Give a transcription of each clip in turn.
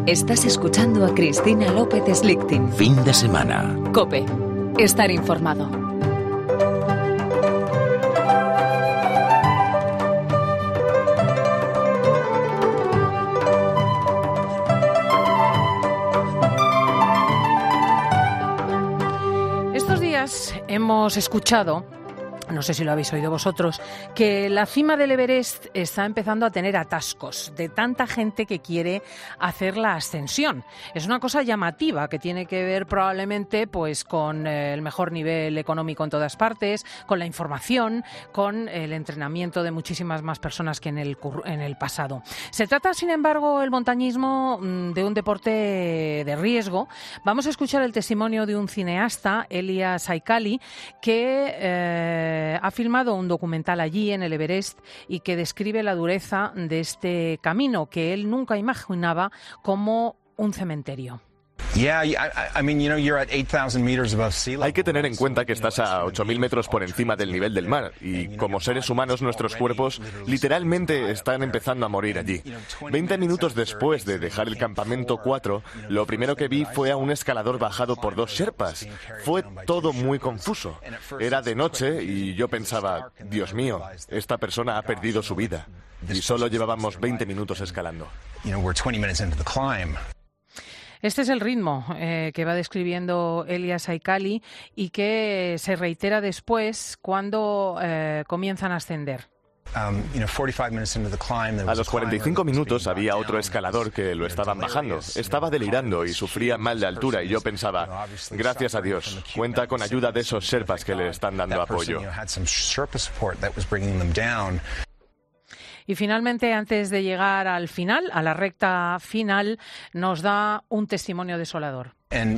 Estás escuchando a Cristina López Slichting. Fin de semana. COPE. Estar informado. Estos días hemos escuchado, no sé si lo habéis oído vosotros, que la cima del Everest está empezando a tener atascos de tanta gente que quiere hacer la ascensión. Es una cosa llamativa que tiene que ver probablemente pues con el mejor nivel económico en todas partes, con la información, con el entrenamiento de muchísimas más personas que en el pasado. Se trata, sin embargo, el montañismo de un deporte de riesgo. Vamos a escuchar el testimonio de un cineasta, Elia Saikali, que ha filmado un documental allí en el Everest y que describe la dureza de este camino que él nunca imaginaba como un cementerio. Hay que tener en cuenta que estás a 8.000 metros por encima del nivel del mar y como seres humanos nuestros cuerpos literalmente están empezando a morir allí. 20 minutos después de dejar el campamento 4, lo primero que vi fue a un escalador bajado por 2 sherpas. Fue todo muy confuso. Era de noche y yo pensaba, Dios mío, esta persona ha perdido su vida. Y solo llevábamos 20 minutos escalando. Este es el ritmo que va describiendo Elia Saikali y que se reitera después cuando comienzan a ascender. A los 45 minutos había otro escalador que lo estaban bajando. Estaba delirando y sufría mal de altura y yo pensaba, gracias a Dios, cuenta con ayuda de esos sherpas que le están dando apoyo. Y finalmente, antes de llegar al final, a la recta final, nos da un testimonio desolador.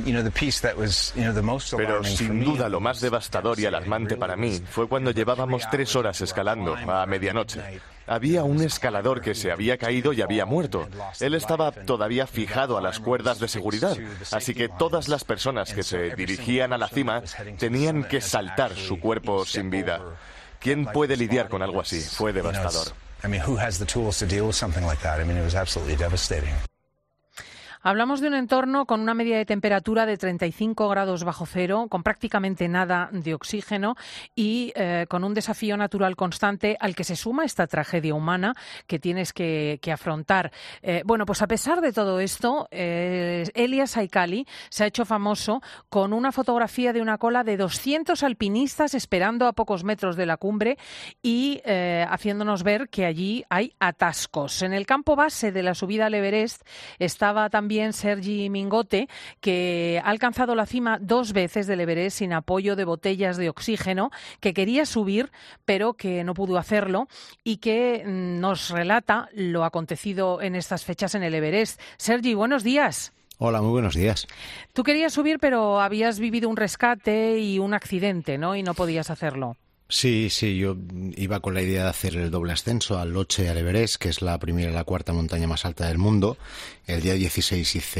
Pero sin duda lo más devastador y alarmante para mí fue cuando llevábamos 3 horas escalando a medianoche. Había un escalador que se había caído y había muerto. Él estaba todavía fijado a las cuerdas de seguridad, así que todas las personas que se dirigían a la cima tenían que saltar su cuerpo sin vida. ¿Quién puede lidiar con algo así? Fue devastador. Who has the tools to deal with something like that? It was absolutely devastating. Hablamos de un entorno con una media de temperatura de 35 grados bajo cero, con prácticamente nada de oxígeno y con un desafío natural constante al que se suma esta tragedia humana que tienes que afrontar. Bueno, pues a pesar de todo esto, Elia Saikali se ha hecho famoso con una fotografía de una cola de 200 alpinistas esperando a pocos metros de la cumbre y haciéndonos ver que allí hay atascos. En el campo base de la subida al Everest estaba también Sergi Mingote, que ha alcanzado la cima 2 veces del Everest sin apoyo de botellas de oxígeno, que quería subir pero que no pudo hacerlo y que nos relata lo acontecido en estas fechas en el Everest. Sergi, buenos días. Hola, muy buenos días. Tú querías subir pero habías vivido un rescate y un accidente, ¿no? Y no podías hacerlo. Sí, yo iba con la idea de hacer el doble ascenso al Lhotse y al Everest, que es la primera y la cuarta montaña más alta del mundo. El día 16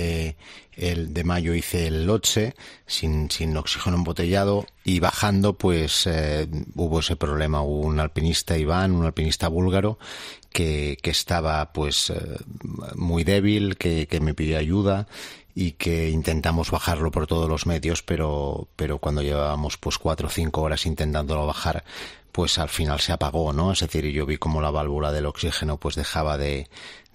de mayo hice el Lhotse sin oxígeno embotellado y bajando pues hubo ese problema. Hubo un alpinista, Iván, un alpinista búlgaro que estaba pues muy débil, que me pidió ayuda y que intentamos bajarlo por todos los medios, pero cuando llevábamos pues 4 o 5 horas intentándolo bajar, pues al final se apagó, ¿no? Es decir, yo vi como la válvula del oxígeno pues dejaba de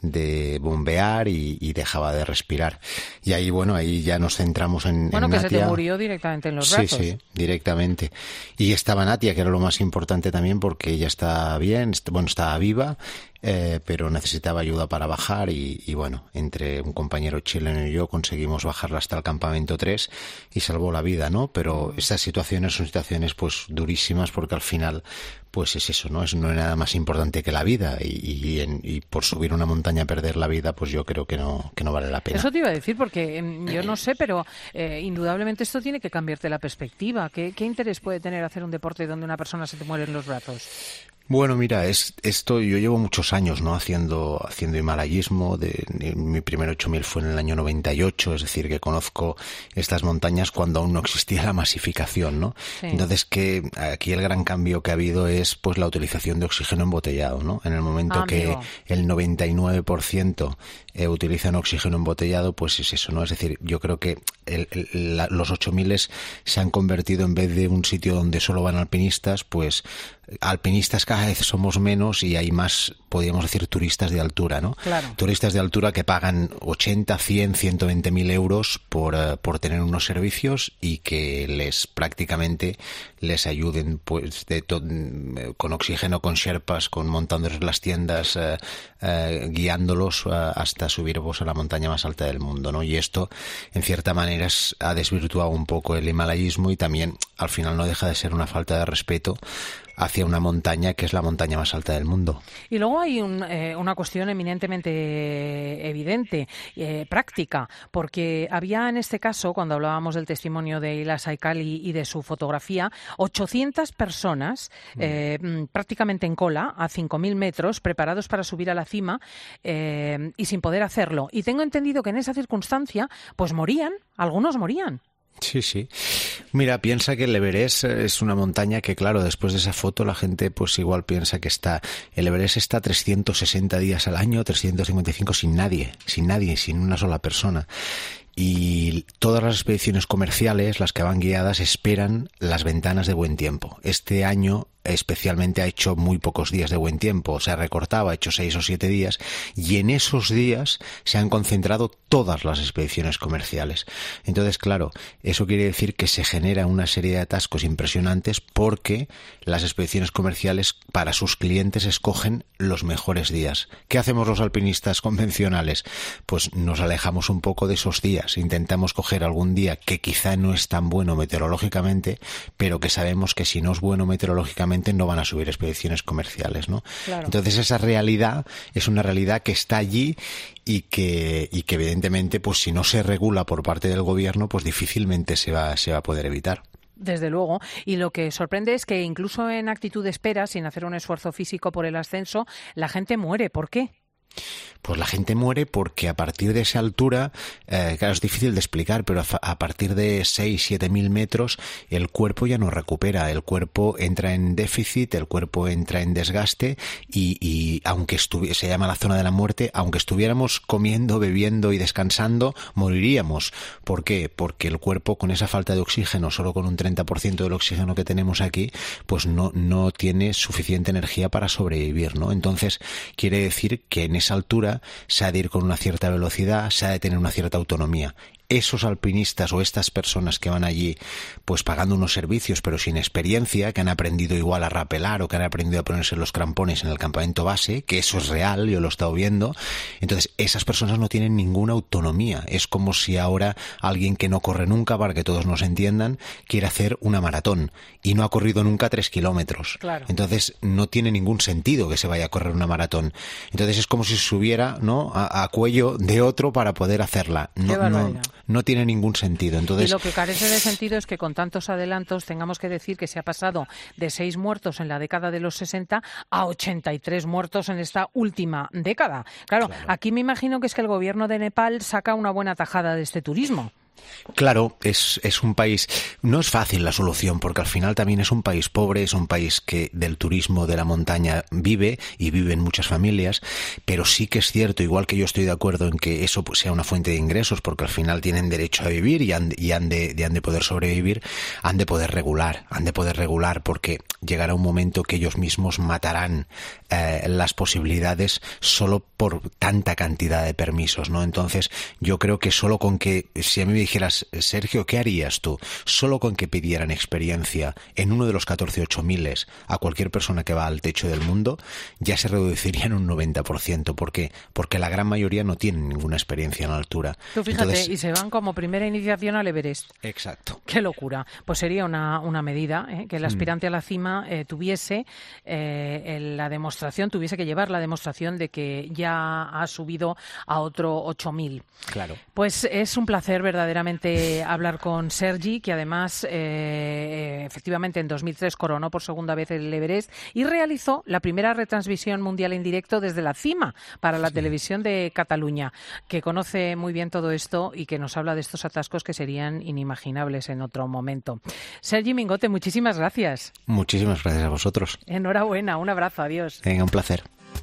bombear y dejaba de respirar. Y ahí, bueno, ahí ya nos centramos en que Natia. Se te murió directamente en los brazos. Sí, directamente. Y estaba Natia, que era lo más importante también, porque ella está bien, estaba viva, pero necesitaba ayuda para bajar y bueno, entre un compañero chileno y yo conseguimos bajarla hasta el campamento 3 y salvó la vida, ¿no? Pero estas situaciones son situaciones pues durísimas porque al final pues es eso, no es nada más importante que la vida y por subir una montaña perder la vida, pues yo creo que no vale la pena. Eso te iba a decir porque yo no sé, pero indudablemente esto tiene que cambiarte la perspectiva. ¿Qué interés puede tener hacer un deporte donde una persona se te muere en los brazos? Bueno, mira, esto yo llevo muchos años, ¿no? haciendo himalayismo. Mi primer 8000 fue en el año 98, es decir, que conozco estas montañas cuando aún no existía la masificación, ¿no? Sí. Entonces, que aquí el gran cambio que ha habido es pues la utilización de oxígeno embotellado, ¿no? En el momento que el 99% utilizan oxígeno embotellado, pues es eso, ¿no? Es decir, yo creo que los 8000 se han convertido, en vez de un sitio donde solo van alpinistas, pues alpinistas cada vez somos menos y hay más, podríamos decir, turistas de altura, ¿no? Claro. Turistas de altura que pagan 80, 100, 120.000 euros por tener unos servicios y que prácticamente les ayuden pues con oxígeno, con sherpas, montándoles las tiendas, guiándolos hasta subir pues, a la montaña más alta del mundo, ¿no? Y esto, en cierta manera, ha desvirtuado un poco el himalayismo y también, al final, no deja de ser una falta de respeto hacia una montaña que es la montaña más alta del mundo. Y luego hay una cuestión eminentemente evidente, práctica, porque había en este caso, cuando hablábamos del testimonio de Ila Saikali y de su fotografía, 800 personas prácticamente en cola, a 5.000 metros, preparados para subir a la cima y sin poder hacerlo. Y tengo entendido que en esa circunstancia, pues algunos morían. Sí, sí. Mira, piensa que el Everest es una montaña que, claro, después de esa foto la gente pues igual piensa que el Everest está 360 días al año, 355 sin nadie, sin una sola persona. Y todas las expediciones comerciales, las que van guiadas, esperan las ventanas de buen tiempo. Este año especialmente ha hecho muy pocos días de buen tiempo, se ha recortado, ha hecho 6 o 7 días y en esos días se han concentrado todas las expediciones comerciales. Entonces, claro, eso quiere decir que se genera una serie de atascos impresionantes porque las expediciones comerciales para sus clientes escogen los mejores días. ¿Qué hacemos los alpinistas convencionales? Pues nos alejamos un poco de esos días, intentamos coger algún día que quizá no es tan bueno meteorológicamente, pero que sabemos que si no es bueno meteorológicamente no van a subir expediciones comerciales, ¿no? Claro. Entonces esa realidad es una realidad que está allí y que evidentemente pues si no se regula por parte del gobierno pues difícilmente se va a poder evitar. Desde luego. Y lo que sorprende es que incluso en actitud de espera, sin hacer un esfuerzo físico por el ascenso, la gente muere. ¿Por qué? Pues la gente muere porque a partir de esa altura, claro, es difícil de explicar, pero a partir de 6.000-7.000 metros el cuerpo ya no recupera, el cuerpo entra en déficit, el cuerpo entra en desgaste y aunque se llama la zona de la muerte, aunque estuviéramos comiendo, bebiendo y descansando, moriríamos. ¿Por qué? Porque el cuerpo con esa falta de oxígeno, solo con un 30% del oxígeno que tenemos aquí, pues no tiene suficiente energía para sobrevivir, ¿no? Entonces quiere decir que en esa altura se ha de ir con una cierta velocidad, se ha de tener una cierta autonomía. Esos alpinistas o estas personas que van allí pues pagando unos servicios pero sin experiencia, que han aprendido igual a rapelar o que han aprendido a ponerse los crampones en el campamento base, que eso es real, yo lo he estado viendo, entonces esas personas no tienen ninguna autonomía. Es como si ahora alguien que no corre nunca, para que todos nos entiendan, quiere hacer una maratón y no ha corrido nunca 3 kilómetros. Claro. Entonces no tiene ningún sentido que se vaya a correr una maratón. Entonces es como si subiera, ¿no?, a cuello de otro para poder hacerla. No tiene ningún sentido. Entonces, y lo que carece de sentido es que con tantos adelantos tengamos que decir que se ha pasado de 6 muertos en la década de los 60 a 83 muertos en esta última década. Claro, aquí me imagino que es que el gobierno de Nepal saca una buena tajada de este turismo. Claro, es un país, no es fácil la solución porque al final también es un país pobre, es un país que del turismo de la montaña vive y viven muchas familias, pero sí que es cierto, igual que yo estoy de acuerdo en que eso pues, sea una fuente de ingresos porque al final tienen derecho a vivir y han de poder sobrevivir, han de poder regular porque llegará un momento que ellos mismos matarán las posibilidades solo por tanta cantidad de permisos, ¿no? Entonces yo creo que solo con que, si a mí me dijeras, Sergio, ¿qué harías tú? Solo con que pidieran experiencia en uno de los 14 8000 a cualquier persona que va al techo del mundo, ya se reducirían un 90%. ¿Por qué? Porque la gran mayoría no tienen ninguna experiencia en la altura. Tú fíjate, entonces, y se van como primera iniciación al Everest. Exacto. ¡Qué locura! Pues sería una medida que el aspirante a la cima tuviese tuviese que llevar la demostración de que ya ha subido a otro 8000. Claro. Pues es un placer verdaderamente verdaderamente hablar con Sergi, que además efectivamente en 2003 coronó por segunda vez el Everest y realizó la primera retransmisión mundial en directo desde la cima para la televisión de Cataluña, que conoce muy bien todo esto y que nos habla de estos atascos que serían inimaginables en otro momento. Sergi Mingote, muchísimas gracias. Muchísimas gracias a vosotros. Enhorabuena, un abrazo, adiós. Venga, un placer.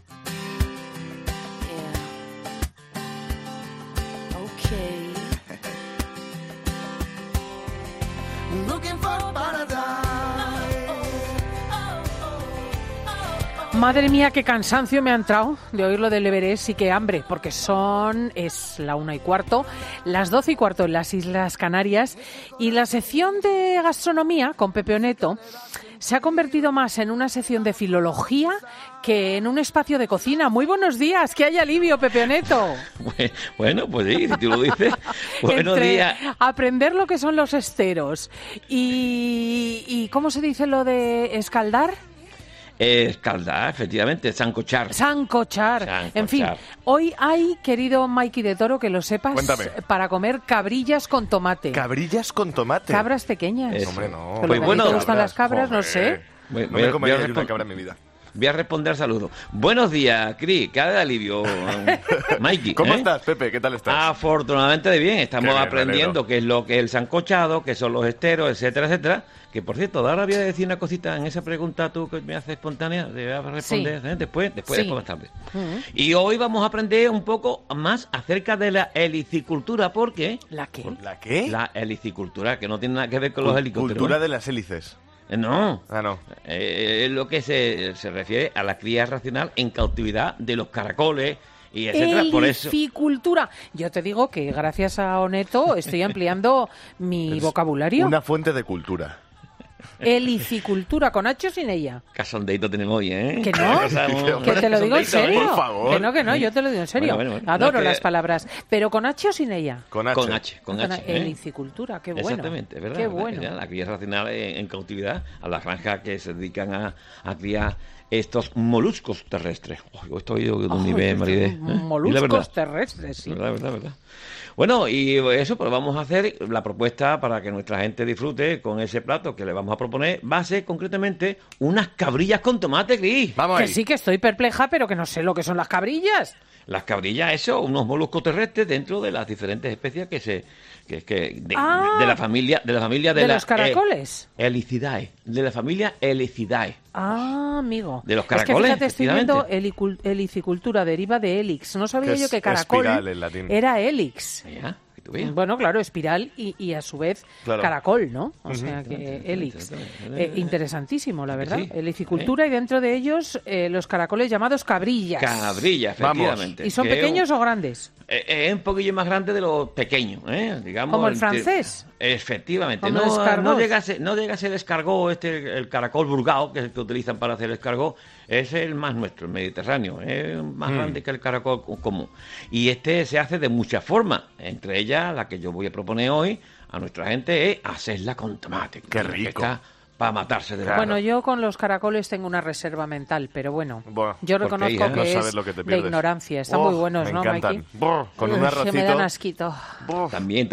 Madre mía, qué cansancio me ha entrado de oír lo del Everest y qué hambre, porque es la 1:15, las 12:15 en las Islas Canarias, y la sección de gastronomía con Pepe Oneto se ha convertido más en una sección de filología que en un espacio de cocina. Muy buenos días, que hay alivio, Pepe Oneto. Bueno, pues sí, si tú lo dices. Buenos días. Aprender lo que son los esteros y ¿cómo se dice lo de escaldar? Escaldar, efectivamente, sancochar. En fin, hoy hay, querido Mikey de Toro, que lo sepas, Cuéntame. para comer cabrillas con tomate. ¿Cabrillas con tomate? Cabras pequeñas. Hombre, no. Pero Pues ¿te gustan las cabras? No sé. No me comería una cabra en mi vida. Voy a responder saludos. Buenos días, Cris. Cara de alivio, Mikey. ¿Cómo estás, Pepe? ¿Qué tal estás? Afortunadamente de bien. Estamos Qué bien, aprendiendo qué es lo que es el sancochado, qué son los esteros, etcétera, etcétera. Que, por cierto, ahora voy a decir una cosita en esa pregunta tú que me haces espontánea. Te voy a responder después más tarde. Y hoy vamos a aprender un poco más acerca de la helicicultura, porque... ¿La qué? ¿La qué? La helicicultura, que no tiene nada que ver con los helicópteros. Cultura de las hélices. No. Ah, no. Es lo que se refiere a la cría racional en cautividad de los caracoles y etcétera. Por eso. Helicicultura. Yo te digo que gracias a Oneto estoy ampliando mi vocabulario. Una fuente de cultura. Helicicultura, con H o sin ella. Casondeito tenemos hoy, ¿eh? Que no, que te lo digo en serio. Por favor. Que no, yo te lo digo en serio. Bueno. Adoro No, que... las palabras. Pero con H o sin ella. Con H. Con H. Helicicultura, qué bueno. Exactamente, es verdad. Qué ¿verdad? bueno. La cría racional en cautividad, a las granjas que se dedican a criar estos moluscos terrestres. Yo estoy de un nivel, Maridé. Moluscos terrestres, sí. Verdad. Bueno, y eso, pues vamos a hacer la propuesta para que nuestra gente disfrute con ese plato que le vamos a proponer. Va a ser concretamente unas cabrillas con tomate, Cris. Vamos Que ahí. sí, que estoy perpleja, pero que no sé lo que son las cabrillas. Las cabrillas, eso, unos moluscos terrestres dentro de las diferentes especies de la familia de los caracoles. Helicidae, de la familia Helicidae. Ah, amigo. De los caracoles, Es que fíjate, estoy viendo efectivamente. helicicultura, deriva de helix. No sabía Que yo es que caracol espiral en latín. era helix. Ya, que tú veas. Bueno, claro, espiral y a su vez Claro. caracol, ¿no? O sea que helix. Interesantísimo, la verdad. Sí, Helicicultura y dentro de ellos los caracoles llamados cabrillas. Cabrilla, efectivamente. ¿Y son Que pequeños o grandes? es un poquillo más grande de los pequeños, digamos. ¿Como el francés? Efectivamente. Como los escargots. No llega a ser el escargot, el caracol burgao, que es el que utilizan para hacer el escargot. Es el más nuestro, el mediterráneo. Es más grande que el caracol común. Y se hace de muchas formas. Entre ellas, la que yo voy a proponer hoy a nuestra gente es hacerla con tomate. ¡Qué rico! Que está para matarse de la Bueno, yo con los caracoles tengo una reserva mental, pero bueno, Buah, yo ¿por qué, reconozco hija? que No es sabes lo que te de pierdes. ignorancia. Están Oh, muy buenos, me ¿no, encantan. Mikey? Con un Uy, arrocito. que me dan asquito. También.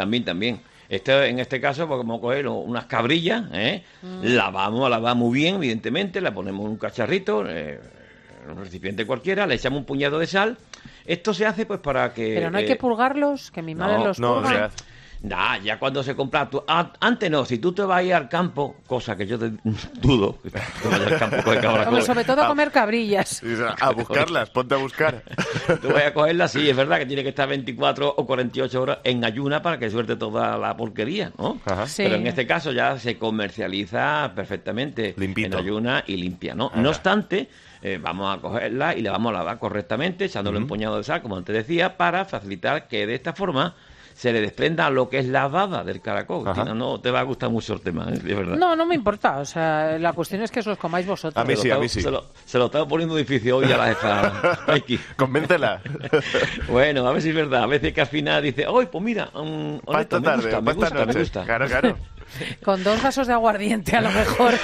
En este caso, pues vamos a coger unas cabrillas, la vamos a lavar muy bien, evidentemente, la ponemos en un cacharrito, en un recipiente cualquiera, le echamos un puñado de sal. Esto se hace pues para que... Pero no hay que purgarlos, que mi madre los No, purga. o sea, Ya cuando se compra... Antes no, si tú te vas a ir al campo, cosa que yo te dudo, que te vayas al campo a coger cabra Hombre, cola. sobre todo a comer cabrillas. a buscarlas, ponte a buscar. Tú vas a cogerla, sí, es verdad que tiene que estar 24 o 48 horas en ayuna para que suelte toda la porquería, ¿no? Ajá. Sí. Pero en este caso ya se comercializa perfectamente Limpito. en ayuna y limpia, ¿no? Ajá. No obstante, vamos a cogerla y la vamos a lavar correctamente, echándole un puñado de sal, como antes decía, para facilitar que de esta forma se le desprenda lo que es la baba del caracol. Ajá. Tina, no te va a gustar mucho el tema, de verdad. No me importa. O sea, la cuestión es que os los comáis vosotros. A mí sí, a mí sí. Se lo estaba poniendo difícil hoy a la jefa Mikey. Convéncela. Bueno, a ver si es verdad. A veces que al final dice, ¡ay, pues mira! Para esta tarde, para esta noche. me gusta. Claro. Con 2 vasos de aguardiente a lo mejor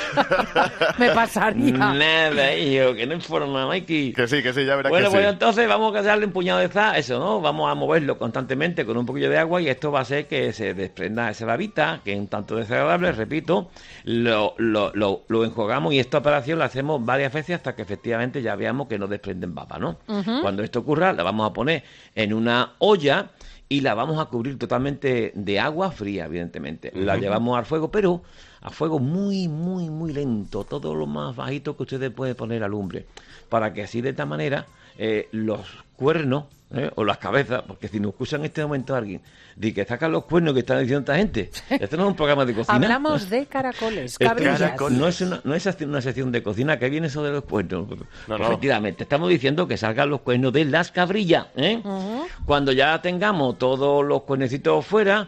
me pasaría. Nada, hijo, que no informa, Mikey. Que sí, ya verás Bueno, que pues sí. entonces vamos a darle un puñado de sal, eso, ¿no? Vamos a moverlo constantemente con un poquillo de agua y esto va a hacer que se desprenda esa babita, que es un tanto desagradable, repito, lo enjuagamos y esta operación la hacemos varias veces hasta que efectivamente ya veamos que no desprenden baba, ¿no? Cuando esto ocurra, la vamos a poner en una olla y la vamos a cubrir totalmente de agua fría, evidentemente. La llevamos al fuego, pero a fuego muy, muy, muy lento, todo lo más bajito que ustedes pueden poner a lumbre, para que así de esta manera los cuernos o las cabezas, porque si nos escuchan en este momento alguien de que sacan los cuernos que están diciendo esta gente, esto no es un programa de cocina. Hablamos de caracoles, Esto cabrillas. no es una sección de cocina, que viene eso de los cuernos. No. Efectivamente, estamos diciendo que salgan los cuernos de las cabrillas. Cuando ya tengamos todos los cuernecitos fuera,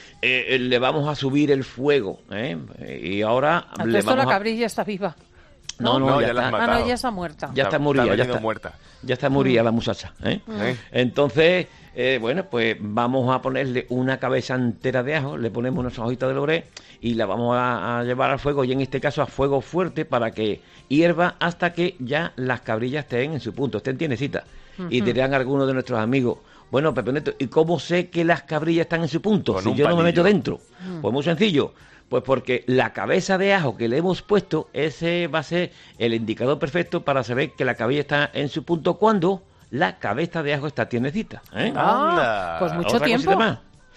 le vamos a subir el fuego. Y ahora Al le resto vamos la cabrilla está viva. No, ya la has matado. no, ya está muerta. Ya está murida, ya está muerta. Ya está murida la muchacha. Entonces, bueno, pues vamos a ponerle una cabeza entera de ajo, le ponemos unas hojitas de laurel y la vamos a llevar al fuego, y en este caso a fuego fuerte, para que hierva hasta que ya las cabrillas estén en su punto, estén tienecitas. Y dirán algunos de nuestros amigos: bueno, Pepe Neto, ¿y cómo sé que las cabrillas están en su punto Con si un yo no me meto palillo. dentro? Pues muy sencillo. Pues porque la cabeza de ajo que le hemos puesto, ese va a ser el indicador perfecto para saber que la cabrilla está en su punto cuando la cabeza de ajo está tiernecita. Anda. Pues mucho Otra tiempo. cosita más.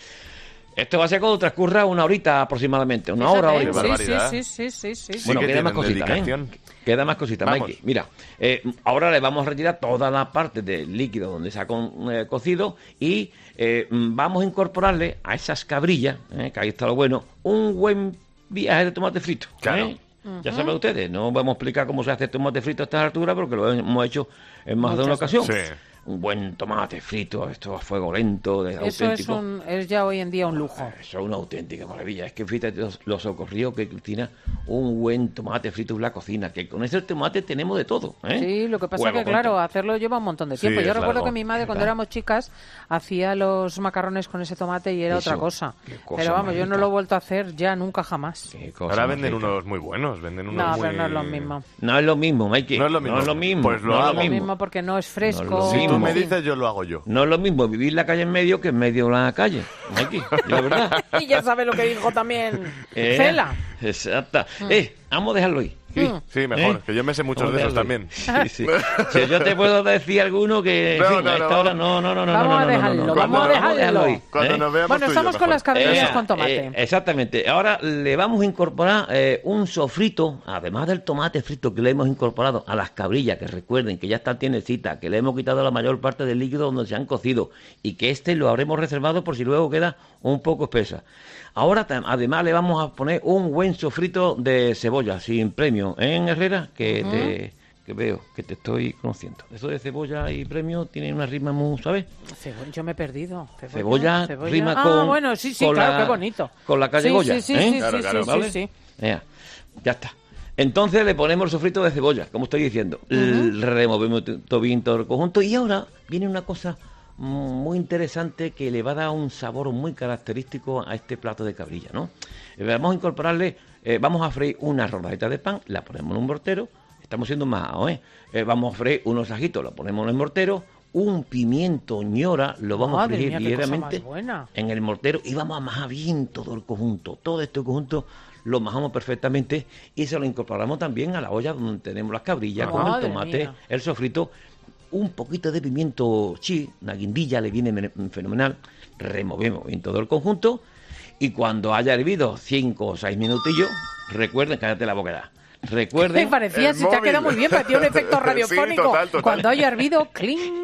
Esto va a ser cuando transcurra una horita aproximadamente. Una hora, hora y Fíjate, media. barbaridad. sí. Bueno, que queda más tienen cositas, dedicación. Queda más cositas, Vamos. Mikey. Mira, ahora le vamos a retirar toda la parte del líquido donde se ha cocido y vamos a incorporarle a esas cabrillas, que ahí está lo bueno, un buen viaje de tomate frito. Claro. Ya saben ustedes, no vamos a explicar cómo se hace tomate frito a estas alturas porque lo hemos hecho en más de una ocasión. Sí. Un buen tomate frito, esto a fuego lento, Eso auténtico. es ya hoy en día un lujo. Eso es una auténtica maravilla. Es que fíjate los socorridos que Cristina, un buen tomate frito en la cocina, que con ese tomate tenemos de todo. Sí, lo que pasa Huevo es que, claro, con- hacerlo lleva un montón de tiempo. Sí, Yo es recuerdo largo. que mi madre, cuando ¿Verdad? éramos chicas, hacía los macarrones con ese tomate y era Eso, otra cosa. qué cosa Pero vamos, más yo no rica. lo he vuelto a hacer ya nunca jamás. Qué cosa Ahora más venden rica. unos muy buenos, venden unos No, muy... pero no es lo mismo. No es lo mismo, Mikey. No es lo mismo. No es lo mismo. Pues lo no es hago. lo Lo mismo. mismo porque no es fresco. No es lo Si tú mismo. me en fin. dices, yo lo hago yo. No es lo mismo vivir la calle en medio que en medio de la calle, Mikey. La verdad. Y ya sabe lo que dijo también Cela. Cela. Exacto. Vamos a dejarlo ahí. Sí, mejor, que yo me sé muchos Vamos de a esos dejarlo también. ahí. Sí, sí. Si yo te puedo decir alguno que en No, fin, no, a esta no. hora no. Vamos a dejarlo, vamos a dejarlo. ahí. Cuando nos veamos Bueno, tú y yo, estamos con mejor. las cabrillas con tomate. Exactamente. Ahora le vamos a incorporar un sofrito, además del tomate frito que le hemos incorporado a las cabrillas, que recuerden que ya están tiernecitas, que le hemos quitado la mayor parte del líquido donde se han cocido y que este lo habremos reservado por si luego queda un poco espesa. Ahora además le vamos a poner un buen sofrito de cebolla sin premio, ¿eh, Herrera? Que veo que te estoy conociendo. Eso de cebolla y premio tiene una rima muy suave. Yo me he perdido. Cebolla rima con... bueno, sí, con claro, la- qué bonito. Con la calle Sí, Goya. sí, sí, ¿eh? sí, Claro, sí, claro. sí, ¿Vale? sí. Ya está. Entonces le ponemos el sofrito de cebolla, como estoy diciendo. Removemos todo bien todo el conjunto. Y ahora viene una cosa muy interesante que le va a dar un sabor muy característico a este plato de cabrilla, ¿no? Vamos a incorporarle, vamos a freír una rodadita de pan, la ponemos en un mortero. Estamos siendo majos, vamos a freír unos ajitos, lo ponemos en el mortero. Un pimiento ñora lo vamos Madre a freír mía, qué cosa ligeramente más buena. en el mortero y vamos a majar bien todo el conjunto. Todo este conjunto lo majamos perfectamente y se lo incorporamos también a la olla donde tenemos las cabrillas con el Madre tomate, mía. el sofrito, un poquito de pimiento chi, una guindilla le viene fenomenal. Removemos bien todo el conjunto y cuando haya hervido 5 o 6 minutillos, recuerden, cállate la boca. Recuerden, Me parecía, El si te ha móvil. quedado muy bien, parecía un efecto Sí, radiofónico. total. Cuando haya hervido, cling.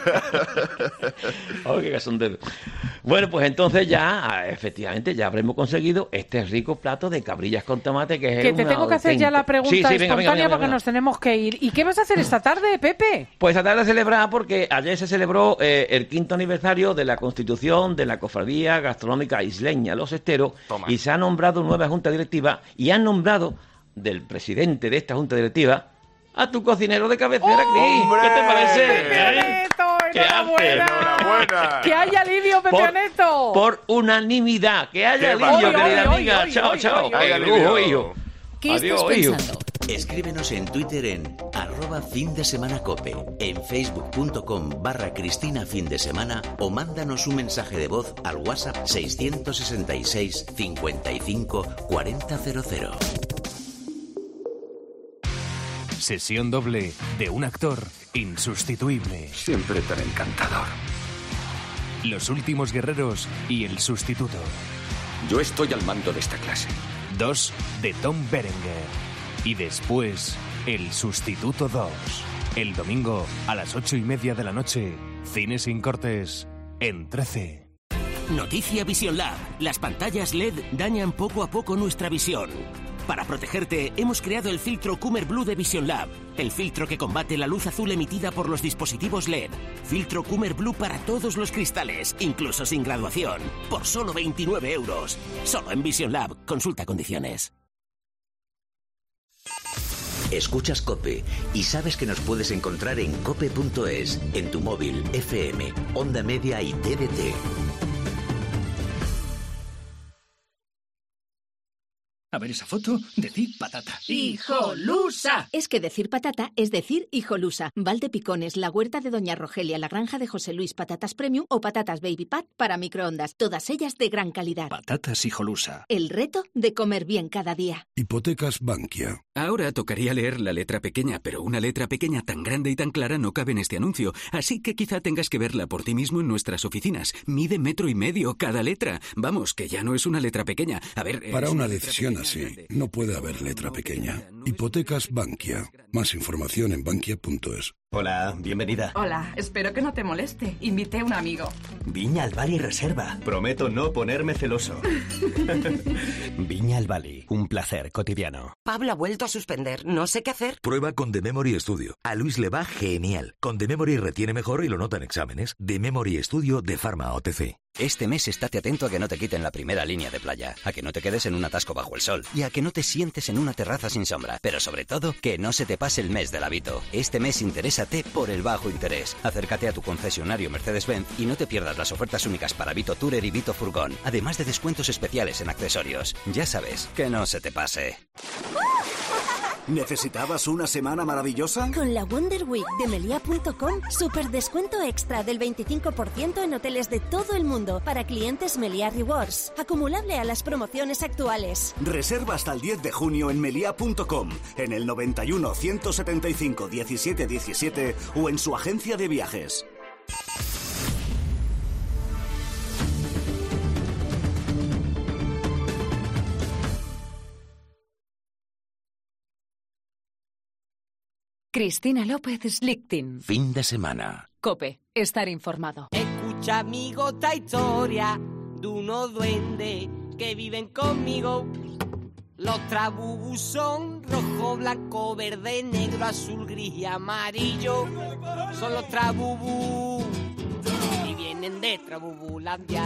oh, qué cachondeo. Bueno, pues entonces ya, efectivamente, ya habremos conseguido este rico plato de cabrillas con tomate que es Que te una tengo que hacer ya la auténtica- pregunta Sí, sí, venga, espontánea venga, porque venga. nos tenemos que ir. ¿Y qué vas a hacer esta tarde, Pepe? Pues esta tarde celebrar porque ayer se celebró el 5º aniversario de la constitución de la Cofradía Gastronómica Isleña Los Esteros. Toma. Y se ha nombrado nueva junta directiva y han nombrado del presidente de esta junta directiva a tu cocinero de cabecera, Cris. ¡Hombre! ¿Qué te parece? Pepe Neto, ¿Qué hace? ¡Enhorabuena! ¡Que haya alivio, Pepe Neto! Por unanimidad. ¡Que haya alivio, querida amiga! ¡Chao, chao! ¿Qué Adiós, estás hijo. pensando? Escríbenos en Twitter en @findesemanacope, en facebook.com/Cristina Fin de Semana o mándanos un mensaje de voz al WhatsApp 666 55 4000. Sesión doble de un actor insustituible. Siempre tan encantador. Los últimos guerreros y el sustituto. Yo estoy al mando de esta clase. 2 de Tom Berenger. Y después, El Sustituto 2. El domingo a las 8:30 de la noche. Cine sin cortes en 13. Noticia Vision Lab. Las pantallas LED dañan poco a poco nuestra visión. Para protegerte, hemos creado el filtro Coomer Blue de Vision Lab. El filtro que combate la luz azul emitida por los dispositivos LED. Filtro Coomer Blue para todos los cristales, incluso sin graduación. Por solo 29 €. Solo en Vision Lab. Consulta condiciones. Escuchas COPE y sabes que nos puedes encontrar en cope.es, en tu móvil, FM, Onda Media y TDT. A ver esa foto, decir patata. ¡Hijolusa! Es que decir patata es decir hijolusa. Valdepicones, la huerta de Doña Rogelia, la granja de José Luis, patatas premium o patatas baby pat para microondas. Todas ellas de gran calidad. Patatas hijolusa. El reto de comer bien cada día. Hipotecas Bankia. Ahora tocaría leer la letra pequeña, pero una letra pequeña tan grande y tan clara no cabe en este anuncio. Así que quizá tengas que verla por ti mismo en nuestras oficinas. Mide 1,5 metros cada letra. Vamos, que ya no es una letra pequeña. A ver... Para una decisión así, no puede haber letra pequeña. Hipotecas Bankia. Más información en bankia.es. Hola, bienvenida. Hola, espero que no te moleste. Invité a un amigo. Viña al Bali Reserva. Prometo no ponerme celoso. Viña al Bali, un placer cotidiano. Pablo ha vuelto a suspender. No sé qué hacer. Prueba con The Memory Studio. A Luis le va genial. Con The Memory retiene mejor y lo nota en exámenes. The Memory Studio de Pharma OTC. Este mes estate atento a que no te quiten la primera línea de playa, a que no te quedes en un atasco bajo el sol y a que no te sientes en una terraza sin sombra. Pero sobre todo, que no se te pase el mes del Avito. Este mes interésate por el bajo interés. Acércate a tu concesionario Mercedes-Benz y no te pierdas las ofertas únicas para Vito Tourer y Vito Furgón, además de descuentos especiales en accesorios. Ya sabes, que no se te pase. ¿Necesitabas una semana maravillosa? Con la Wonder Week de Melia.com, super descuento extra del 25% en hoteles de todo el mundo para clientes Melia Rewards, acumulable a las promociones actuales. Reserva hasta el 10 de junio en Melia.com, en el 91 175 17 17 o en su agencia de viajes. Cristina López Slichting. Fin de semana. COPE. Estar informado. Escucha, amigo, esta historia de unos duendes que viven conmigo. Los trabubus son rojo, blanco, verde, negro, azul, gris y amarillo. Son los trabubus y vienen de Trabubulandia.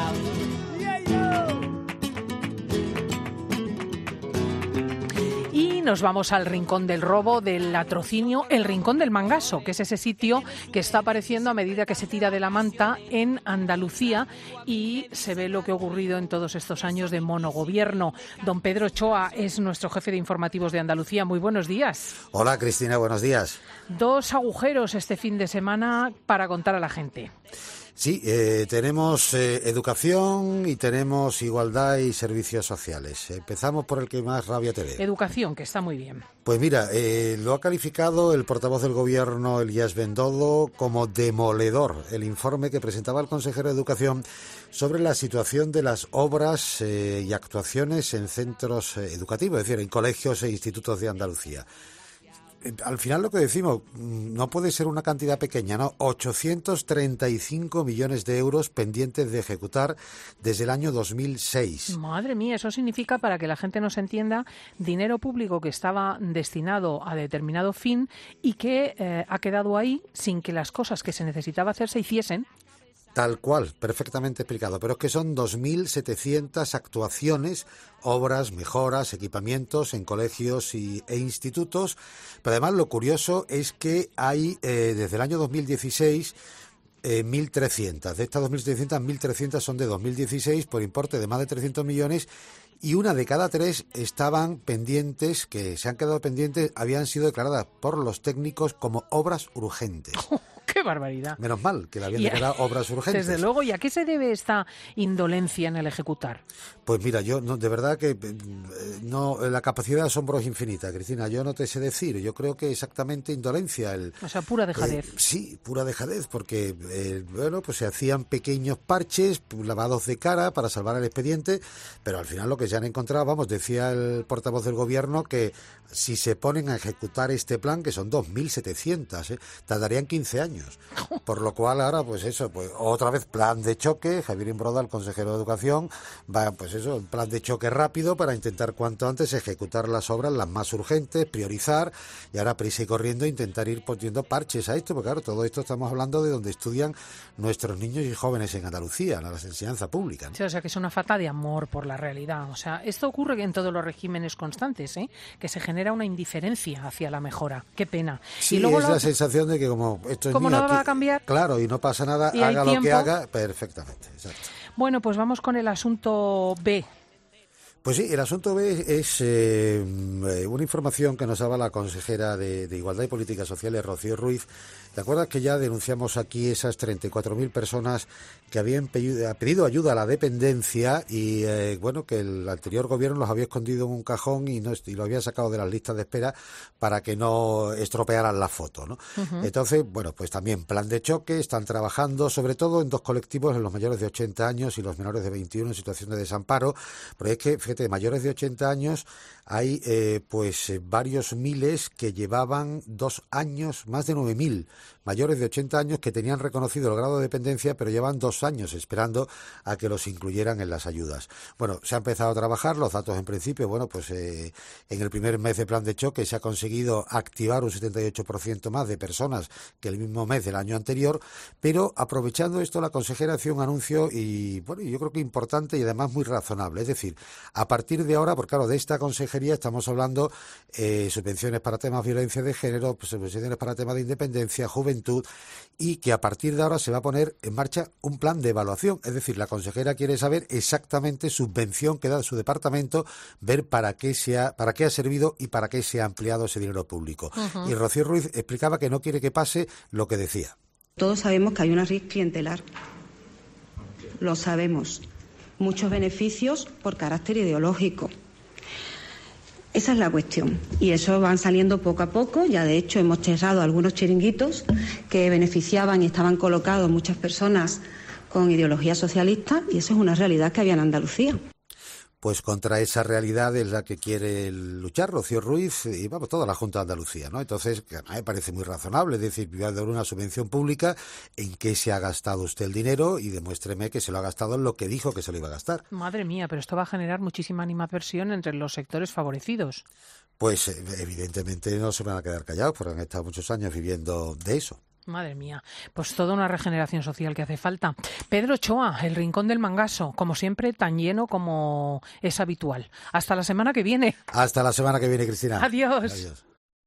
Y nos vamos al rincón del robo, del latrocinio, el rincón del mangaso, que es ese sitio que está apareciendo a medida que se tira de la manta en Andalucía y se ve lo que ha ocurrido en todos estos años de monogobierno. Don Pedro Ochoa es nuestro jefe de informativos de Andalucía. Muy buenos días. Hola, Cristina, buenos días. 2 agujeros este fin de semana para contar a la gente. Sí, tenemos educación y tenemos igualdad y servicios sociales. Empezamos por el que más rabia te dé. Educación, que está muy bien. Pues mira, lo ha calificado el portavoz del Gobierno, Elías Bendodo, como demoledor el informe que presentaba el consejero de Educación sobre la situación de las obras y actuaciones en centros educativos, es decir, en colegios e institutos de Andalucía. Al final lo que decimos, no puede ser una cantidad pequeña, ¿no? 835 millones de euros pendientes de ejecutar desde el año 2006. Madre mía, eso significa, para que la gente nos entienda, dinero público que estaba destinado a determinado fin y que ha quedado ahí sin que las cosas que se necesitaba hacer se hiciesen. Tal cual, perfectamente explicado. Pero es que son 2.700 actuaciones, obras, mejoras, equipamientos en colegios e institutos. Pero además lo curioso es que hay, desde el año 2016, 1.300. De estas 2.700, 1.300 son de 2016 por importe de más de 300 millones y una de cada 3 estaban pendientes, que se han quedado pendientes, habían sido declaradas por los técnicos como obras urgentes. ¡Qué barbaridad! Menos mal que la habían declarado obras urgentes. Desde luego. ¿Y a qué se debe esta indolencia en el ejecutar? Pues mira, yo no, de verdad que no, la capacidad de asombro es infinita, Cristina. Yo no te sé decir. Yo creo que exactamente indolencia. O sea, pura dejadez. Sí, pura dejadez, porque bueno, pues se hacían pequeños parches, lavados de cara para salvar el expediente, pero al final lo que se han encontrado, vamos, decía el portavoz del gobierno que si se ponen a ejecutar este plan, que son 2.700, tardarían 15 años. Por lo cual ahora, pues eso, pues otra vez plan de choque. Javier Imbroda, el consejero de Educación, va, pues eso, un plan de choque rápido para intentar cuanto antes ejecutar las obras, las más urgentes, priorizar, y ahora prisa y corriendo intentar ir poniendo parches a esto, porque claro, todo esto estamos hablando de donde estudian nuestros niños y jóvenes en Andalucía, en la enseñanza pública, ¿no? Sí, o sea, que es una falta de amor por la realidad. O sea, esto ocurre en todos los regímenes constantes, que se genera una indiferencia hacia la mejora. Qué pena. Sí, y luego es la sensación de que como esto es como no va a cambiar. Claro, y no pasa nada, y haga lo que haga, perfectamente. Exacto. Bueno, pues vamos con el asunto B. Pues sí, el asunto B es una información que nos daba la consejera de Igualdad y Políticas Sociales, Rocío Ruiz. ¿Te acuerdas que ya denunciamos aquí esas 34.000 personas que habían pedido ayuda a la dependencia y bueno, que el anterior gobierno los había escondido en un cajón y lo había sacado de las listas de espera para que no estropearan la foto, ¿no? Uh-huh. Entonces, bueno, pues también plan de choque, están trabajando sobre todo en 2 colectivos, en los mayores de 80 años y los menores de 21 en situación de desamparo, pero es que, fíjate, de mayores de 80 años hay varios miles que llevaban 2 años, más de 9.000 mayores de 80 años que tenían reconocido el grado de dependencia, pero llevan 2 años esperando a que los incluyeran en las ayudas. Bueno, se ha empezado a trabajar, los datos en principio, bueno, pues en el primer mes de plan de choque se ha conseguido activar un 78% más de personas que el mismo mes del año anterior, pero aprovechando esto la consejera hacía un anuncio y bueno, yo creo que importante y además muy razonable, es decir, a partir de ahora, porque claro, de esta consejería estamos hablando subvenciones para temas de violencia de género, subvenciones para temas de independencia, juventud, y que a partir de ahora se va a poner en marcha un plan de evaluación, es decir, la consejera quiere saber exactamente subvención que da su departamento, ver para qué ha servido y para qué se ha ampliado ese dinero público. Uh-huh. Y Rocío Ruiz explicaba que no quiere que pase lo que decía. Todos sabemos que hay una red clientelar, lo sabemos, muchos beneficios por carácter ideológico. Esa es la cuestión y eso van saliendo poco a poco. Ya de hecho hemos cerrado algunos chiringuitos que beneficiaban y estaban colocados muchas personas con ideología socialista y eso es una realidad que había en Andalucía. Pues contra esa realidad es la que quiere luchar Rocío Ruiz y vamos, toda la Junta de Andalucía, ¿no? Entonces, que a mí me parece muy razonable, es decir, voy a dar una subvención pública, ¿en qué se ha gastado usted el dinero? Y demuéstreme que se lo ha gastado en lo que dijo que se lo iba a gastar. Madre mía, pero esto va a generar muchísima animadversión entre los sectores favorecidos. Pues evidentemente no se van a quedar callados porque han estado muchos años viviendo de eso. Madre mía, pues toda una regeneración social que hace falta. Pedro Ochoa, el Rincón del Mangaso, como siempre, tan lleno como es habitual. Hasta la semana que viene. Hasta la semana que viene, Cristina. Adiós. Adiós.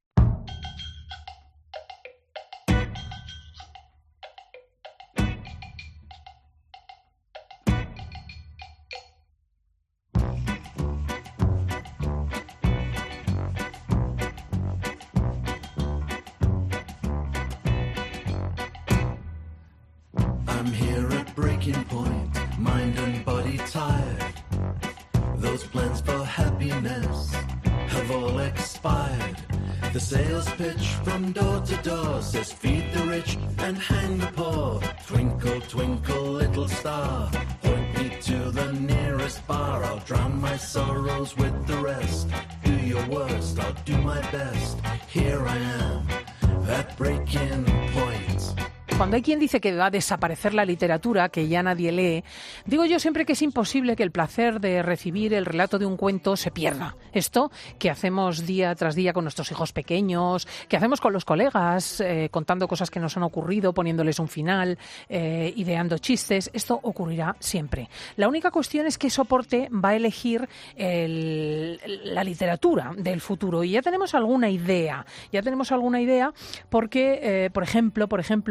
I'm here at breaking point, mind and body tired. Those plans for happiness have all expired. The sales pitch from door to door says feed the rich and hang the poor. Twinkle, twinkle, little star, point me to the nearest bar. I'll drown my sorrows with the rest. Do your worst, I'll do my best. Here I am, at breaking point. Cuando hay quien dice que va a desaparecer la literatura, que ya nadie lee, digo yo siempre que es imposible que el placer de recibir el relato de un cuento se pierda. Esto que hacemos día tras día con nuestros hijos pequeños, que hacemos con los colegas, contando cosas que nos han ocurrido, poniéndoles un final, ideando chistes, esto ocurrirá siempre. La única cuestión es qué soporte va a elegir la literatura del futuro. Y ya tenemos alguna idea porque, por ejemplo,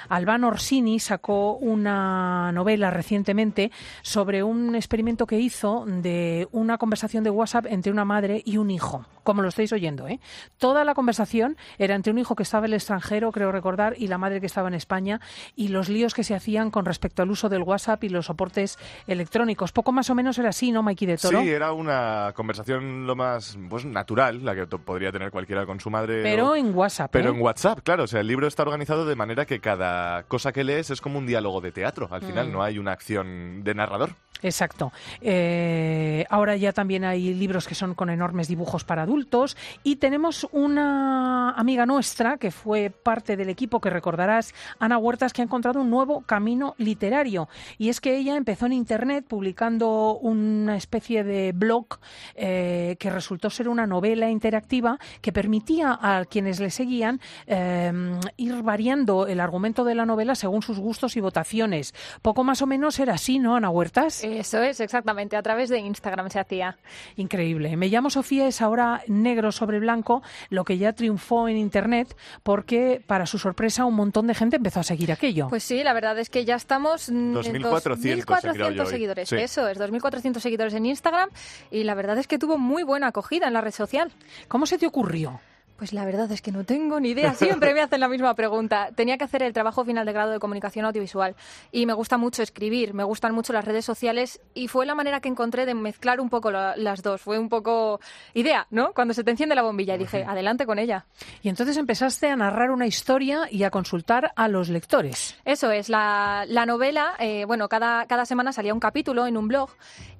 Albán Orsini sacó una novela recientemente sobre un experimento que hizo de una conversación de WhatsApp entre una madre y un hijo, como lo estáis oyendo, ¿eh? Toda la conversación era entre un hijo que estaba en el extranjero, creo recordar, y la madre que estaba en España, y los líos que se hacían con respecto al uso del WhatsApp y los soportes electrónicos. Poco más o menos era así, ¿no, Maiki de Toro? Sí, era una conversación lo más natural, la que podría tener cualquiera con su madre. Pero en WhatsApp. Pero en WhatsApp, claro. O sea, el libro está organizado de manera que cada cosa que lees es como un diálogo de teatro. Al final no hay una acción de narrador. Exacto. Ahora ya también hay libros que son con enormes dibujos para adultos, y tenemos una amiga nuestra que fue parte del equipo, que recordarás, Ana Huertas, que ha encontrado un nuevo camino literario, y es que ella empezó en Internet publicando una especie de blog que resultó ser una novela interactiva que permitía a quienes le seguían ir variando el argumento de la novela según sus gustos y votaciones. Poco más o menos era así, ¿no, Ana Huertas? Eso es, exactamente, a través de Instagram se hacía. Increíble. Me llamo Sofía es ahora negro sobre blanco, lo que ya triunfó en Internet, porque para su sorpresa un montón de gente empezó a seguir aquello. Pues sí, la verdad es que ya estamos en 2.400 seguidores. Sí. Eso es, 2.400 seguidores en Instagram, y la verdad es que tuvo muy buena acogida en la red social. ¿Cómo se te ocurrió? Pues la verdad es que no tengo ni idea. Siempre me hacen la misma pregunta. Tenía que hacer el trabajo final de grado de comunicación audiovisual y me gusta mucho escribir, me gustan mucho las redes sociales, y fue la manera que encontré de mezclar un poco las dos. Fue un poco idea, ¿no? Cuando se te enciende la bombilla y dije, adelante con ella. Y entonces empezaste a narrar una historia y a consultar a los lectores. Eso es, la novela, cada semana salía un capítulo en un blog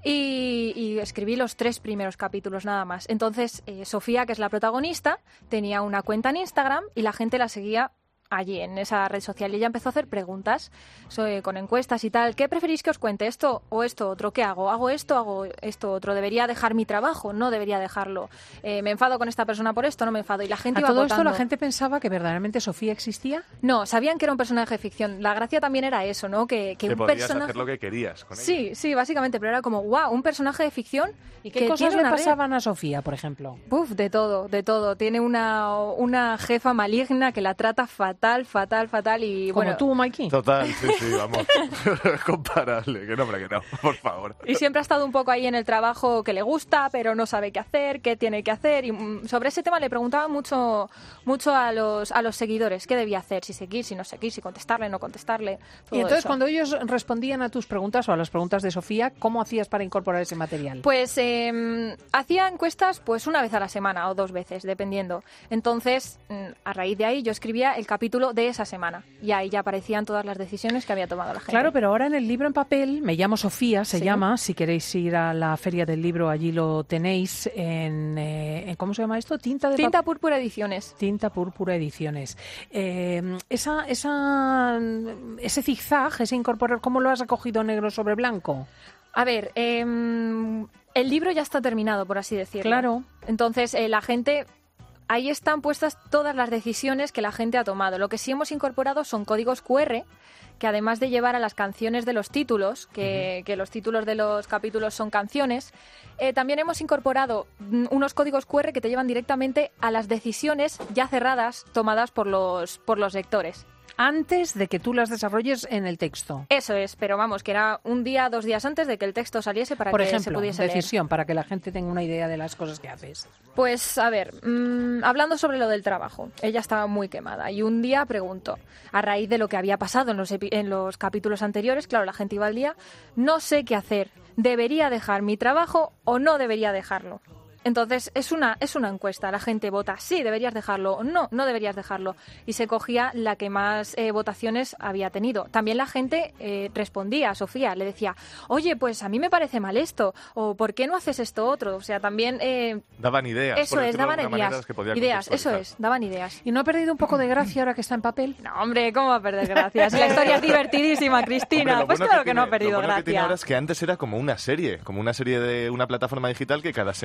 y escribí los 3 primeros capítulos nada más. Entonces, Sofía, que es la protagonista, tenía una cuenta en Instagram y la gente la seguía allí, en esa red social, y ella empezó a hacer preguntas con encuestas y tal. ¿Qué preferís que os cuente? ¿Esto o esto otro? ¿Qué hago? ¿Hago esto otro? ¿Debería dejar mi trabajo? ¿No debería dejarlo? ¿Me enfado con esta persona por esto? ¿No me enfado? Y la gente iba todo votando. Esto la gente pensaba que verdaderamente Sofía existía. No, sabían que era un personaje de ficción. La gracia también era eso, ¿no? Que un podías personaje... hacer lo que querías con ella. Sí, básicamente, pero era como, wow, un personaje de ficción. ¿Y qué cosas le pasaban a Sofía, por ejemplo? De todo. Tiene una jefa maligna que la trata fatal. Y como tú, Mikey. Total, sí, vamos. Comparable, que no, por favor. Y siempre ha estado un poco ahí en el trabajo que le gusta, pero no sabe qué hacer, qué tiene que hacer. Y sobre ese tema le preguntaba mucho a los seguidores qué debía hacer, si seguir, si no seguir, si contestarle, no contestarle. Y entonces, eso. cuando ellos respondían a tus preguntas o a las preguntas de Sofía, ¿cómo hacías para incorporar ese material? Pues hacía encuestas pues una vez a la semana o 2 veces, dependiendo. Entonces, a raíz de ahí, yo escribía el capítulo de esa semana. Y ahí ya aparecían todas las decisiones que había tomado la gente. Claro, pero ahora en el libro en papel, Me llamo Sofía, se llama, si queréis ir a la Feria del Libro, allí lo tenéis en ¿cómo se llama esto? Tinta Púrpura Ediciones. Tinta Púrpura Ediciones. Ese zigzag, ese incorporar, ¿cómo lo has recogido negro sobre blanco? A ver, el libro ya está terminado, por así decirlo. Claro. Entonces, la gente... Ahí están puestas todas las decisiones que la gente ha tomado. Lo que sí hemos incorporado son códigos QR, que además de llevar a las canciones de los títulos, que los títulos de los capítulos son canciones, también hemos incorporado unos códigos QR que te llevan directamente a las decisiones ya cerradas tomadas por los lectores. Antes de que tú las desarrolles en el texto. Eso es, pero vamos, que era 1 día, 2 días antes de que el texto saliese para por que ejemplo, se pudiese leer. decisión, para que la gente tenga una idea de las cosas que haces. Pues, a ver, hablando sobre lo del trabajo, ella estaba muy quemada y un día preguntó, a raíz de lo que había pasado en los capítulos anteriores, claro, la gente iba al día, no sé qué hacer, ¿debería dejar mi trabajo o no debería dejarlo? Entonces, es una encuesta, la gente vota, sí, deberías dejarlo, o no deberías dejarlo. Y se cogía la que más votaciones había tenido. También la gente respondía a Sofía, le decía, oye, pues a mí me parece mal esto, o ¿por qué no haces esto otro? O sea, también... daban ideas. Eso es, daban ideas. Eso es, daban ideas. ¿Y no ha perdido un poco de gracia ahora que está en papel? No, hombre, ¿cómo va a perder gracia? Si la historia es divertidísima, Cristina. Hombre, pues claro que no ha perdido gracia. Lo que tiene ahora es que antes era como una serie de una plataforma digital que cada semana te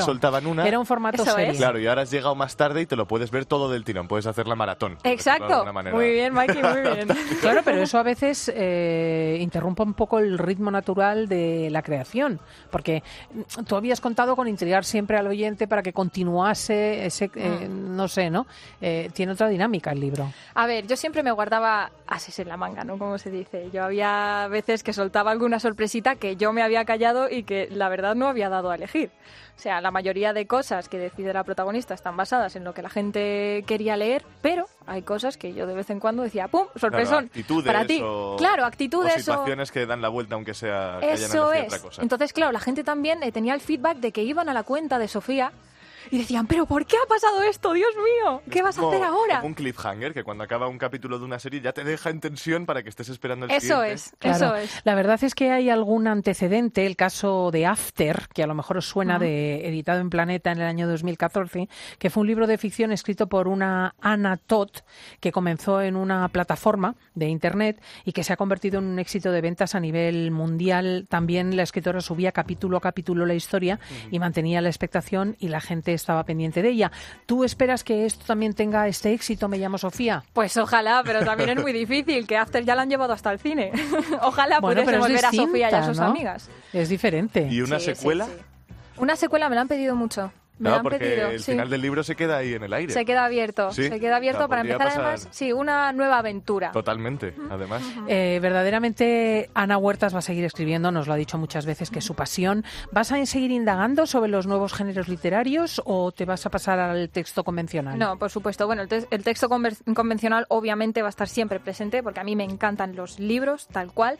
soltaban una. Era un formato Eso serie. es. Claro, y ahora has llegado más tarde y te lo puedes ver todo del tirón. Puedes hacer la maratón. Exacto. Muy bien, Mikey, muy bien. Claro, pero eso a veces interrumpe un poco el ritmo natural de la creación, porque tú habías contado con intrigar siempre al oyente para que continuase ese, no sé, ¿no? Tiene otra dinámica el libro. A ver, yo siempre me guardaba ases en la manga, ¿no? Como se dice. Yo había veces que soltaba alguna sorpresita que yo me había callado y que la verdad no había dado a elegir. O sea, la mayoría de cosas que decide la protagonista están basadas en lo que la gente quería leer, pero hay cosas que yo de vez en cuando decía, ¡pum! ¡Sorpresón! Claro, actitudes para ti. Claro, actitudes o situaciones que dan la vuelta aunque sea que hayan eso elegido es. otra cosa. Entonces, claro, la gente también tenía el feedback de que iban a la cuenta de Sofía y decían, ¿pero por qué ha pasado esto? ¡Dios mío! ¿Qué vas a hacer ahora? Como un cliffhanger, que cuando acaba un capítulo de una serie ya te deja en tensión para que estés esperando el Eso siguiente. es, Claro. eso es. La verdad es que hay algún antecedente, el caso de After, que a lo mejor os suena, de editado en Planeta en el año 2014, que fue un libro de ficción escrito por una Anna Todd, que comenzó en una plataforma de Internet y que se ha convertido en un éxito de ventas a nivel mundial. También la escritora subía capítulo a capítulo la historia y mantenía la expectación y la gente estaba pendiente de ella. ¿Tú esperas que esto también tenga este éxito, Me llamo Sofía? Pues ojalá, pero también es muy difícil, que After ya la han llevado hasta el cine. Ojalá Bueno, pudiese pero es volver a Sofía y a distinta, sus ¿no? amigas. Es diferente. ¿Y una Sí, secuela? sí, sí. Una secuela me la han pedido mucho. Me la Claro, han porque pedido, el sí. final del libro se queda ahí en el aire. Se queda abierto, Sí, se queda abierto o sea, para podría empezar pasar- además, sí, una nueva aventura. Totalmente, además. Verdaderamente Ana Huertas va a seguir escribiendo, nos lo ha dicho muchas veces que es su pasión. ¿Vas a seguir indagando sobre los nuevos géneros literarios o te vas a pasar al texto convencional? No, por supuesto. Bueno, el texto convencional obviamente va a estar siempre presente porque a mí me encantan los libros, tal cual,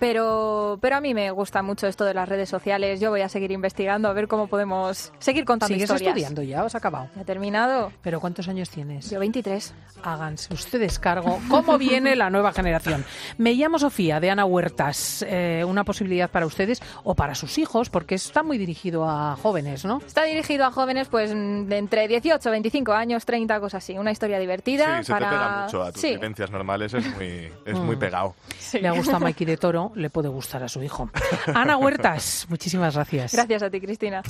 pero a mí me gusta mucho esto de las redes sociales. Yo voy a seguir investigando a ver cómo podemos seguir contando ¿Sigues historias. estudiando ya o has acabado? ¿Ya he terminado? ¿Pero cuántos años tienes? Yo 23. Háganse ustedes cargo. ¿Cómo viene la nueva generación? Me llamo Sofía, de Ana Huertas. Una posibilidad para ustedes o para sus hijos, porque está muy dirigido a jóvenes, ¿no? Está dirigido a jóvenes pues de entre 18, 25 años, 30, cosas así. Una historia divertida. Sí, se te pega mucho a tus vivencias normales, es muy pegado. Le ha gustado a Mikey de Toro, le puede gustar a su hijo. Ana Huertas, muchísimas gracias. Gracias a ti, Cristina.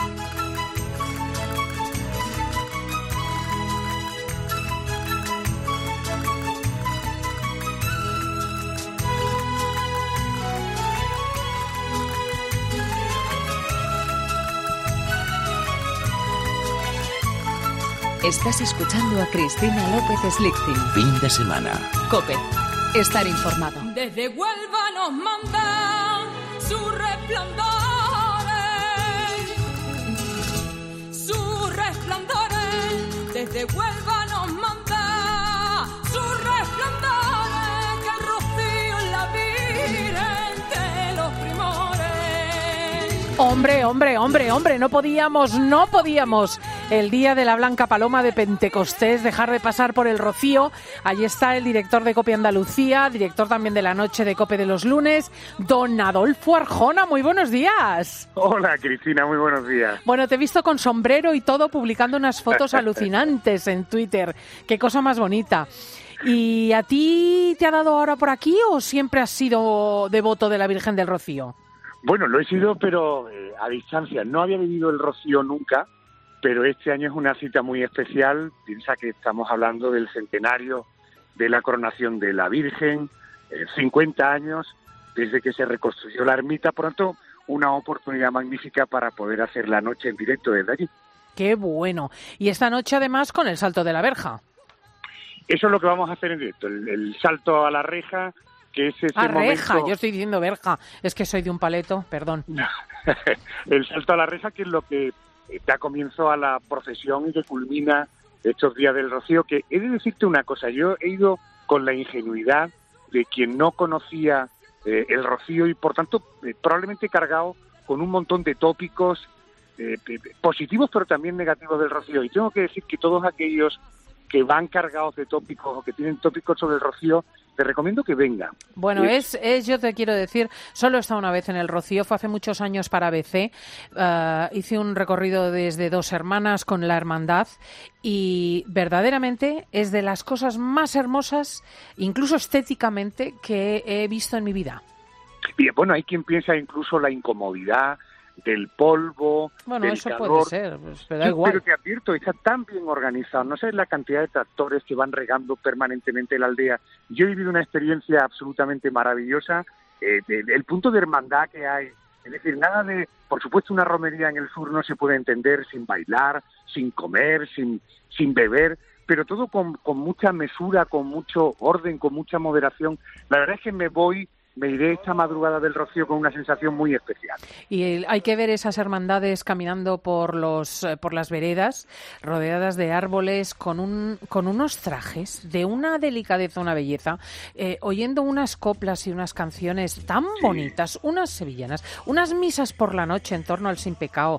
Estás escuchando a Cristina López Slichting. Fin de semana. COPE. Estar informado. Desde Huelva nos mandan sus resplandores. Desde Huelva nos manda sus resplandores. Que el rocío en la Virgen de los Primores. Hombre, no podíamos. El día de la Blanca Paloma de Pentecostés, dejar de pasar por el Rocío. Allí está el director de COPE Andalucía, director también de la noche de COPE de los lunes, don Adolfo Arjona. Muy buenos días. Hola, Cristina, muy buenos días. Bueno, te he visto con sombrero y todo publicando unas fotos alucinantes en Twitter. Qué cosa más bonita. ¿Y a ti te ha dado ahora por aquí o siempre has sido devoto de la Virgen del Rocío? Bueno, lo he sido, pero a distancia. No había vivido el Rocío nunca, pero este año es una cita muy especial. Piensa que estamos hablando del centenario de la coronación de la Virgen, 50 años desde que se reconstruyó la ermita. Pronto, una oportunidad magnífica para poder hacer la noche en directo desde allí. ¡Qué bueno! Y esta noche, además, con el salto de la verja. Eso es lo que vamos a hacer en directo, el salto a la reja, que es ese reja, momento... yo estoy diciendo verja, es que soy de un paleto, perdón. El salto a la reja, que es lo que da comienzo a la procesión y que culmina estos días del Rocío, que he de decirte una cosa, yo he ido con la ingenuidad de quien no conocía el Rocío y por tanto probablemente cargado con un montón de tópicos positivos pero también negativos del Rocío, y tengo que decir que todos aquellos que van cargados de tópicos o que tienen tópicos sobre el Rocío, te recomiendo que vengan. Bueno, yo te quiero decir, solo he estado una vez en el Rocío, fue hace muchos años para ABC, hice un recorrido desde Dos Hermanas con la Hermandad y verdaderamente es de las cosas más hermosas, incluso estéticamente, que he visto en mi vida. Y bueno, hay quien piensa incluso la incomodidad, del polvo, Bueno, del eso calor. puede ser, pues, pero da Sí, igual. pero te advierto, está tan bien organizado, no sabes la cantidad de tractores que van regando permanentemente la aldea. Yo he vivido una experiencia absolutamente maravillosa, el punto de hermandad que hay, es decir, nada de, por supuesto, una romería en el sur no se puede entender sin bailar, sin comer, sin beber, pero todo con mucha mesura, con mucho orden, con mucha moderación. La verdad es que me iré esta madrugada del Rocío con una sensación muy especial. Y hay que ver esas hermandades caminando por las veredas, rodeadas de árboles, con unos trajes de una delicadeza, una belleza, oyendo unas coplas y unas canciones tan bonitas, unas sevillanas, unas misas por la noche en torno al Sin Pecado,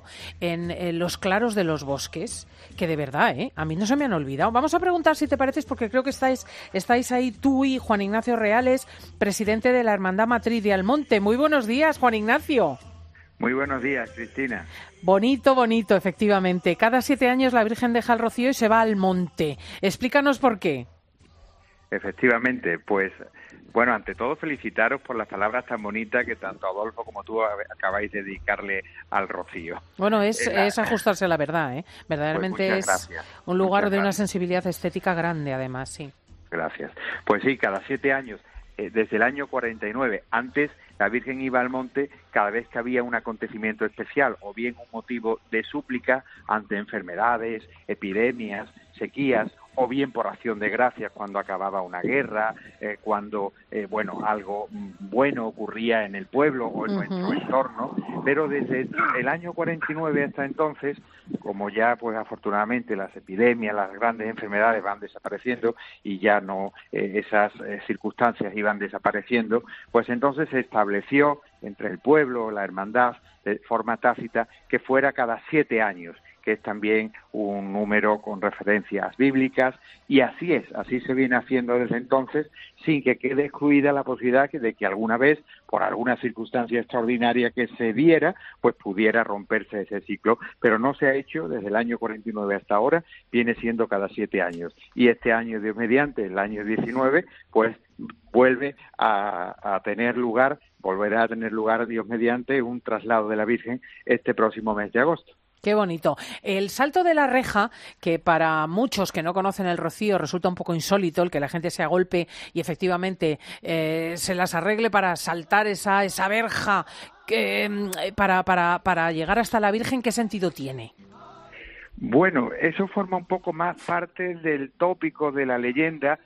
en los claros de los bosques, que de verdad, a mí no se me han olvidado. Vamos a preguntar si te pareces, porque creo que estáis ahí tú y Juan Ignacio Reales, presidente de la Hermandad Matriz de Almonte. Muy buenos días, Juan Ignacio. Muy buenos días, Cristina. Bonito, efectivamente. Cada 7 años la Virgen deja el Rocío y se va al monte. Explícanos por qué. Efectivamente, pues, bueno, ante todo felicitaros por las palabras tan bonitas que tanto Adolfo como tú acabáis de dedicarle al Rocío. Bueno, es ajustarse a la verdad, ¿eh? Verdaderamente Pues es un lugar de una sensibilidad estética grande, además, sí. Gracias. Pues sí, cada 7 años. Desde el año 49, antes la Virgen iba al monte cada vez que había un acontecimiento especial o bien un motivo de súplica ante enfermedades, epidemias, sequías o bien por acción de gracias cuando acababa una guerra, cuando algo bueno ocurría en el pueblo o en nuestro entorno, pero desde el año 49 hasta entonces, como ya pues afortunadamente las epidemias, las grandes enfermedades van desapareciendo y ya no esas circunstancias iban desapareciendo, pues entonces se estableció entre el pueblo, la hermandad, de forma tácita, que fuera cada 7 años, que es también un número con referencias bíblicas, y así se viene haciendo desde entonces, sin que quede excluida la posibilidad de que alguna vez, por alguna circunstancia extraordinaria que se diera, pues pudiera romperse ese ciclo, pero no se ha hecho desde el año 49 hasta ahora, viene siendo cada 7 años, y este año, Dios mediante, el año 19, pues vuelve a tener lugar, volverá a tener lugar, Dios mediante, un traslado de la Virgen este próximo mes de agosto. Qué bonito. El salto de la reja, que para muchos que no conocen el Rocío resulta un poco insólito, el que la gente se agolpe y efectivamente se las arregle para saltar esa verja para llegar hasta la Virgen, ¿qué sentido tiene? Bueno, eso forma un poco más parte del tópico de la leyenda.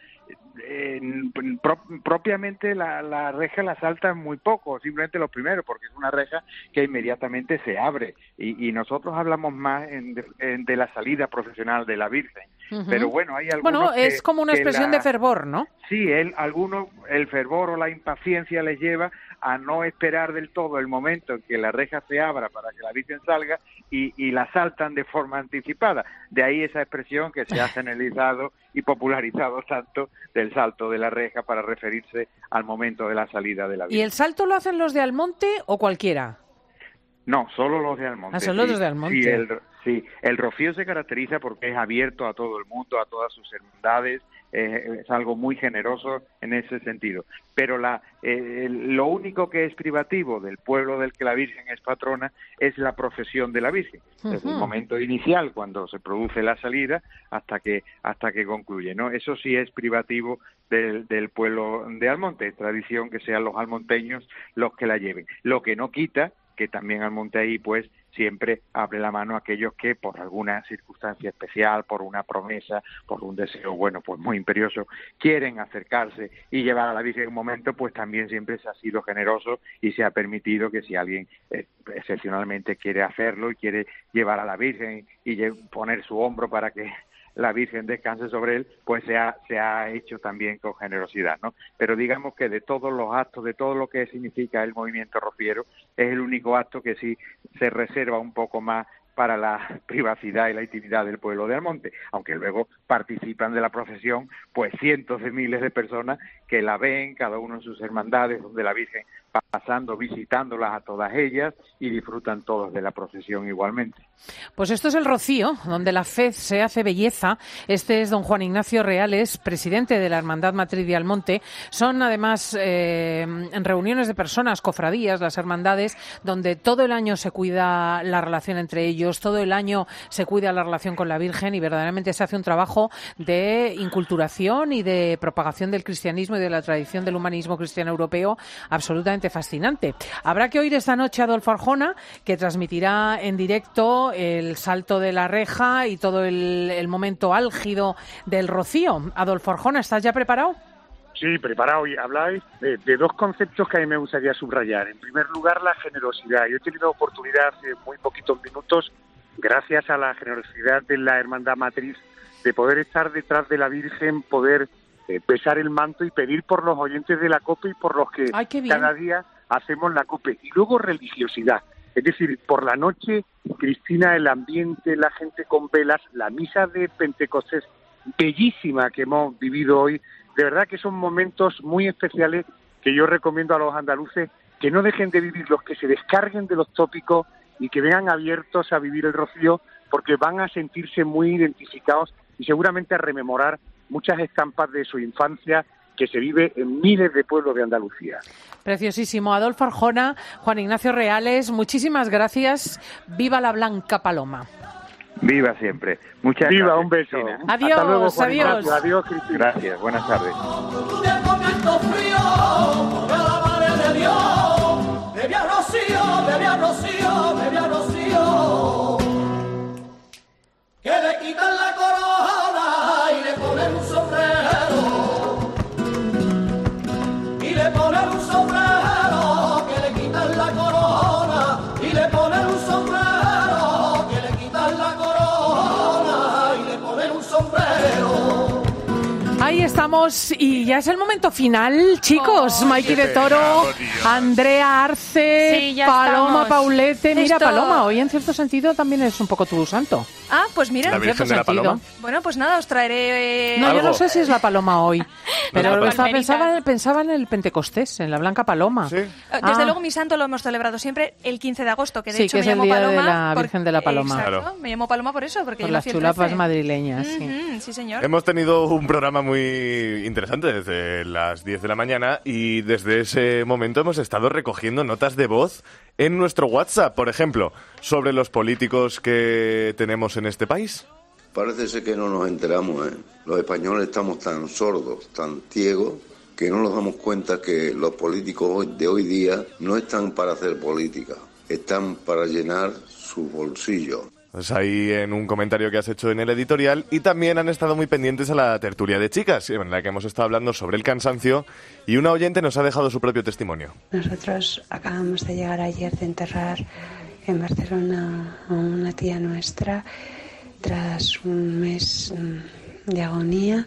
Propiamente la reja la saltan muy poco, simplemente los primeros, porque es una reja que inmediatamente se abre y nosotros hablamos más de la salida profesional de la Virgen. Pero bueno, hay algunos es como una expresión de fervor, ¿no? Sí, el fervor o la impaciencia les lleva a no esperar del todo el momento en que la reja se abra para que la Virgen salga y la saltan de forma anticipada. De ahí esa expresión que se ha generalizado y popularizado tanto del salto de la reja para referirse al momento de la salida de la Virgen. ¿Y el salto lo hacen los de Almonte o cualquiera? No, solo los de Almonte. Solo los de Almonte. Sí, el Rocío se caracteriza porque es abierto a todo el mundo, a todas sus hermandades, es algo muy generoso en ese sentido. Pero lo único que es privativo del pueblo del que la Virgen es patrona es la procesión de la Virgen, desde el momento inicial, cuando se produce la salida, hasta que concluye, ¿no? Eso sí es privativo del pueblo de Almonte, es tradición que sean los almonteños los que la lleven. Lo que no quita que también Almonte ahí pues siempre abre la mano a aquellos que por alguna circunstancia especial, por una promesa, por un deseo pues muy imperioso, quieren acercarse y llevar a la Virgen en un momento, pues también siempre se ha sido generoso y se ha permitido que si alguien excepcionalmente quiere hacerlo y quiere llevar a la Virgen y poner su hombro para que la Virgen descanse sobre él, pues se ha hecho también con generosidad, ¿no? Pero digamos que de todos los actos, de todo lo que significa el movimiento rociero, es el único acto que sí se reserva un poco más para la privacidad y la intimidad del pueblo de Almonte, aunque luego participan de la procesión pues cientos de miles de personas que la ven, cada uno en sus hermandades, donde la Virgen pasando, visitándolas a todas ellas y disfrutan todos de la procesión igualmente. Pues esto es el Rocío, donde la fe se hace belleza. Este es don Juan Ignacio Reales, presidente de la Hermandad Matriz de Almonte. Son además en reuniones de personas, cofradías, las hermandades, donde todo el año se cuida la relación entre ellos, todo el año se cuida la relación con la Virgen y verdaderamente se hace un trabajo de inculturación y de propagación del cristianismo y de la tradición del humanismo cristiano europeo absolutamente fascinante. Habrá que oír esta noche a Adolfo Arjona, que transmitirá en directo el salto de la reja y todo el momento álgido del Rocío. Adolfo Arjona, ¿estás ya preparado? Sí, preparado. Y habláis de dos conceptos que a mí me gustaría subrayar. En primer lugar, la generosidad. Yo he tenido oportunidad hace muy poquitos minutos, gracias a la generosidad de la Hermandad Matriz, de poder estar detrás de la Virgen, poder besar el manto y pedir por los oyentes de la COPE y por los que cada día hacemos la COPE. Y luego religiosidad. Es decir, por la noche, Cristina, el ambiente, la gente con velas, la misa de Pentecostés bellísima que hemos vivido hoy, de verdad que son momentos muy especiales que yo recomiendo a los andaluces que no dejen de vivirlos, que se descarguen de los tópicos y que vengan abiertos a vivir el Rocío, porque van a sentirse muy identificados y seguramente a rememorar muchas estampas de su infancia que se vive en miles de pueblos de Andalucía. Preciosísimo. Adolfo Arjona, Juan Ignacio Reales, muchísimas gracias. Viva la Blanca Paloma. Viva siempre. Muchas gracias. Viva, un beso. Cristina. Adiós, hasta luego, Juan adiós. Ignacio. Adiós, Cristina. Gracias, buenas tardes. Bebía Rocío, bebía Rocío, bebía Rocío, que le quitan la corona y le ponen un sombrero, y le ponen un sombrero, que le quitan la corona y le ponen un sombrero, que le quitan la corona y le ponen un sombrero. Ahí estamos y ya es el momento final, chicos. Mikey de Toro, Andrea Arce, Sí, ya Paloma estamos. Paulete. Mira, Esto- Paloma, hoy en cierto sentido también es un poco tu santo. Ah, pues mira, La en Virgen cierto de la sentido. Paloma. Bueno, pues nada, os traeré... No, yo Algo. no sé si es la Paloma hoy, pero Las palmeritas. pensaba en el Pentecostés, en la Blanca Paloma. Sí. Desde luego mi santo lo hemos celebrado siempre el 15 de agosto, que de Sí, hecho que es me el llamo día de Paloma. la Virgen de la Paloma. Exacto, Claro. me llamo Paloma por eso, porque Por yo las nací el chulapas 13. madrileñas, sí. Sí, señor. Hemos tenido un programa muy interesante desde las 10 de la mañana y desde ese momento hemos estado recogiendo notas de voz en nuestro WhatsApp, por ejemplo, sobre los políticos que tenemos en este país. Parece ser que no nos enteramos, ¿eh? Los españoles estamos tan sordos, tan ciegos, que no nos damos cuenta que los políticos de hoy día no están para hacer política, están para llenar sus bolsillos. Pues ahí en un comentario que has hecho en el editorial, y también han estado muy pendientes a la tertulia de chicas, en la que hemos estado hablando sobre el cansancio, y una oyente nos ha dejado su propio testimonio. Nosotros acabamos de llegar ayer de enterrar en Barcelona a una tía nuestra tras un mes de agonía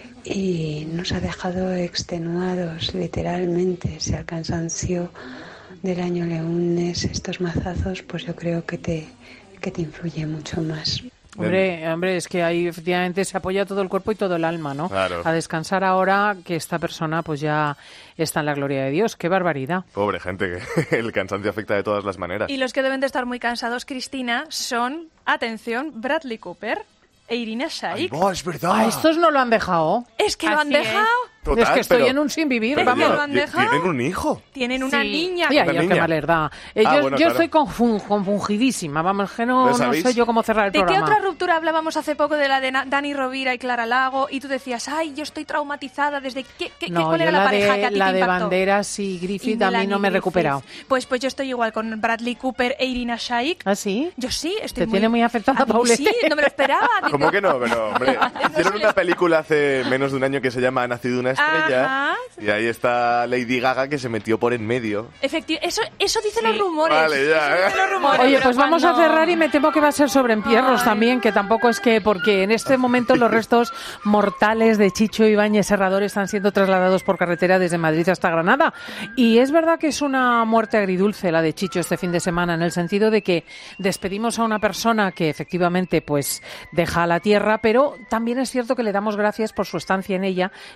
y nos ha dejado extenuados literalmente. Si al cansancio del año le unes estos mazazos, pues yo creo que te influye mucho más. Hombre, es que ahí efectivamente se apoya todo el cuerpo y todo el alma, ¿no? Claro. A descansar ahora que esta persona pues ya está en la gloria de Dios. ¡Qué barbaridad! Pobre gente, que el cansancio afecta de todas las maneras. Y los que deben de estar muy cansados, Cristina, son, atención, Bradley Cooper e Irina Shayk. Es verdad. ¿A estos no lo han dejado? Es que lo han Así es. dejado. Total, es que estoy pero- en un sin vivir, pero vamos. ¿Lo han dejado? Tienen un hijo. Tienen una niña. Ay, ay, Una qué niña. malerdad. Ah, Yo, bueno, yo claro. estoy confungidísima, vamos, que no ¿Lo sabéis? sé yo cómo cerrar el ¿De qué programa. otra ruptura hablábamos hace poco de la de Dani Rovira y Clara Lago? Y tú decías, ay, yo estoy traumatizada desde... No, ¿Cuál era yo la pareja que a ti la te de impactó? Banderas y Y Griffith a mí Melanie no me he Griffith. recuperado. Pues yo estoy igual con Bradley Cooper e Irina Shayk. ¿Ah, sí? Yo sí, estoy Te tiene muy afectada, A mí Paulette. Sí, no me lo esperaba. ¿Cómo que no? Pero, hombre, hicieron una película hace menos de un año que se llama Ha nacido una estrella. Ajá. Y ahí está Lady Gaga, que se metió por en medio. Eso dicen los rumores. Vale, ya, Eso dicen los rumores. Oye, Pero pues vamos a cuando- cerrar y me temo que va a ser sobre entierros también, que tampoco es que, porque en este momento los restos mortales de Chicho Ibáñez Serrador están siendo trasladados por carretera desde Madrid hasta Granada. Y es verdad que es una muerte agridulce la de Chicho este fin de semana, en el sentido de que despedimos a una persona que efectivamente pues deja la tierra, pero también es cierto que le damos gracias por su estancia en ella y por todo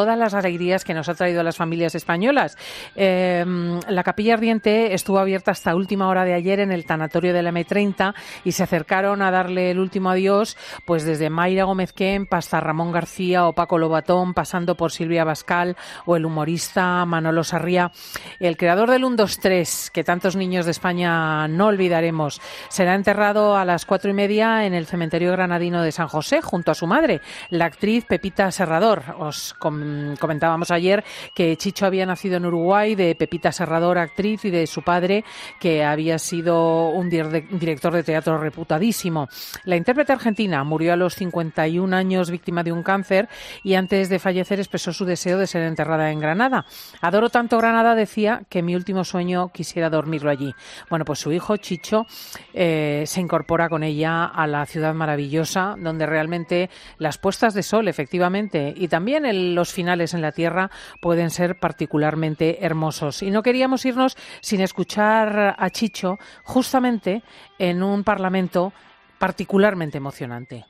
todas las alegrías que nos ha traído a las familias españolas. La Capilla Ardiente estuvo abierta hasta última hora de ayer en el tanatorio de la M30 y se acercaron a darle el último adiós, pues desde Mayra Gómez Kemp hasta Ramón García o Paco Lobatón, pasando por Silvia Bascal o el humorista Manolo Sarria. El creador del 1, 2, 3, que tantos niños de España no olvidaremos, será enterrado a las 4:30 en el cementerio granadino de San José, junto a su madre, la actriz Pepita Serrador. Os comentábamos ayer que Chicho había nacido en Uruguay, de Pepita Serrador, actriz, y de su padre, que había sido un director de teatro reputadísimo. La intérprete argentina murió a los 51 años víctima de un cáncer y antes de fallecer expresó su deseo de ser enterrada en Granada. Adoro tanto Granada, decía, que mi último sueño quisiera dormirlo allí. Bueno, pues su hijo Chicho se incorpora con ella a la ciudad maravillosa, donde realmente las puestas de sol, efectivamente, y también los finales en la tierra pueden ser particularmente hermosos. Y no queríamos irnos sin escuchar a Chicho justamente en un parlamento particularmente emocionante.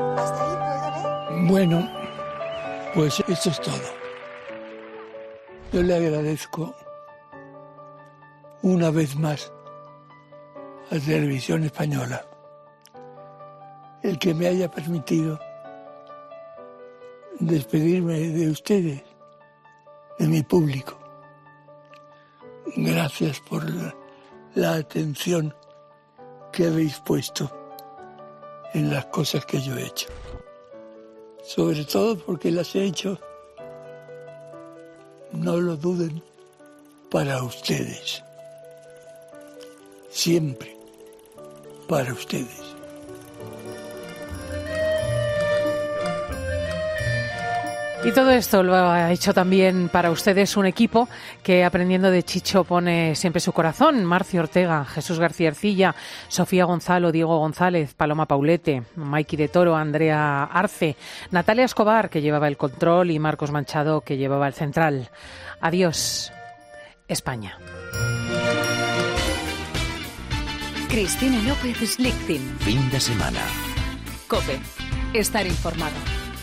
Bueno, pues eso es todo. Yo le agradezco una vez más a Televisión Española el que me haya permitido despedirme de ustedes, de mi público. Gracias por la atención que habéis puesto en las cosas que yo he hecho. Sobre todo porque las he hecho, no lo duden, para ustedes. Siempre para ustedes. Y todo esto lo ha hecho también para ustedes un equipo que, aprendiendo de Chicho, pone siempre su corazón. Marcio Ortega, Jesús García Ercilla, Sofía Gonzalo, Diego González, Paloma Paulete, Maiki de Toro, Andrea Arce, Natalia Escobar, que llevaba el control, y Marcos Manchado, que llevaba el central. Adiós, España. Cristina López Lichting. Fin de semana. COPE. Estar informado.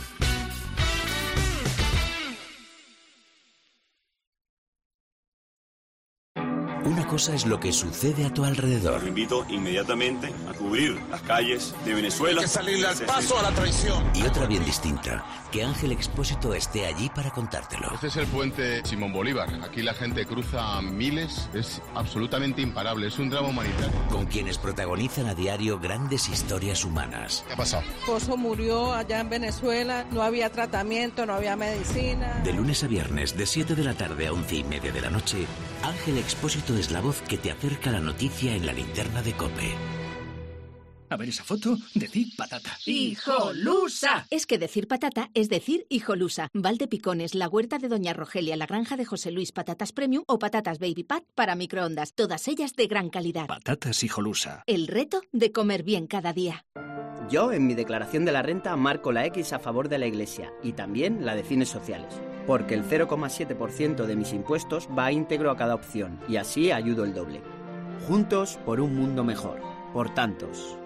Una cosa es lo que sucede a tu alrededor. Lo invito inmediatamente a cubrir las calles de Venezuela. Hay que salirle al paso a la traición. Y otra bien distinta, que Ángel Expósito esté allí para contártelo. Este es el puente Simón Bolívar. Aquí la gente cruza miles. Es absolutamente imparable. Es un drama humanitario. Con quienes protagonizan a diario grandes historias humanas. ¿Qué ha pasado? Mi esposo murió allá en Venezuela. No había tratamiento, no había medicina. De lunes a viernes, de 7 de la tarde a 11:30 de la noche, Ángel Expósito es la voz que te acerca la noticia en la linterna de COPE. A ver esa foto, decir patata. ¡Hijolusa! Es que decir patata es decir hijolusa. Valdepicones, la huerta de Doña Rogelia, la granja de José Luis, patatas premium o patatas baby pat para microondas. Todas ellas de gran calidad. Patatas hijolusa. El reto de comer bien cada día. Yo, en mi declaración de la renta, marco la X a favor de la Iglesia y también la de fines sociales. Porque el 0,7% de mis impuestos va íntegro a cada opción y así ayudo el doble. Juntos por un mundo mejor. Por tantos.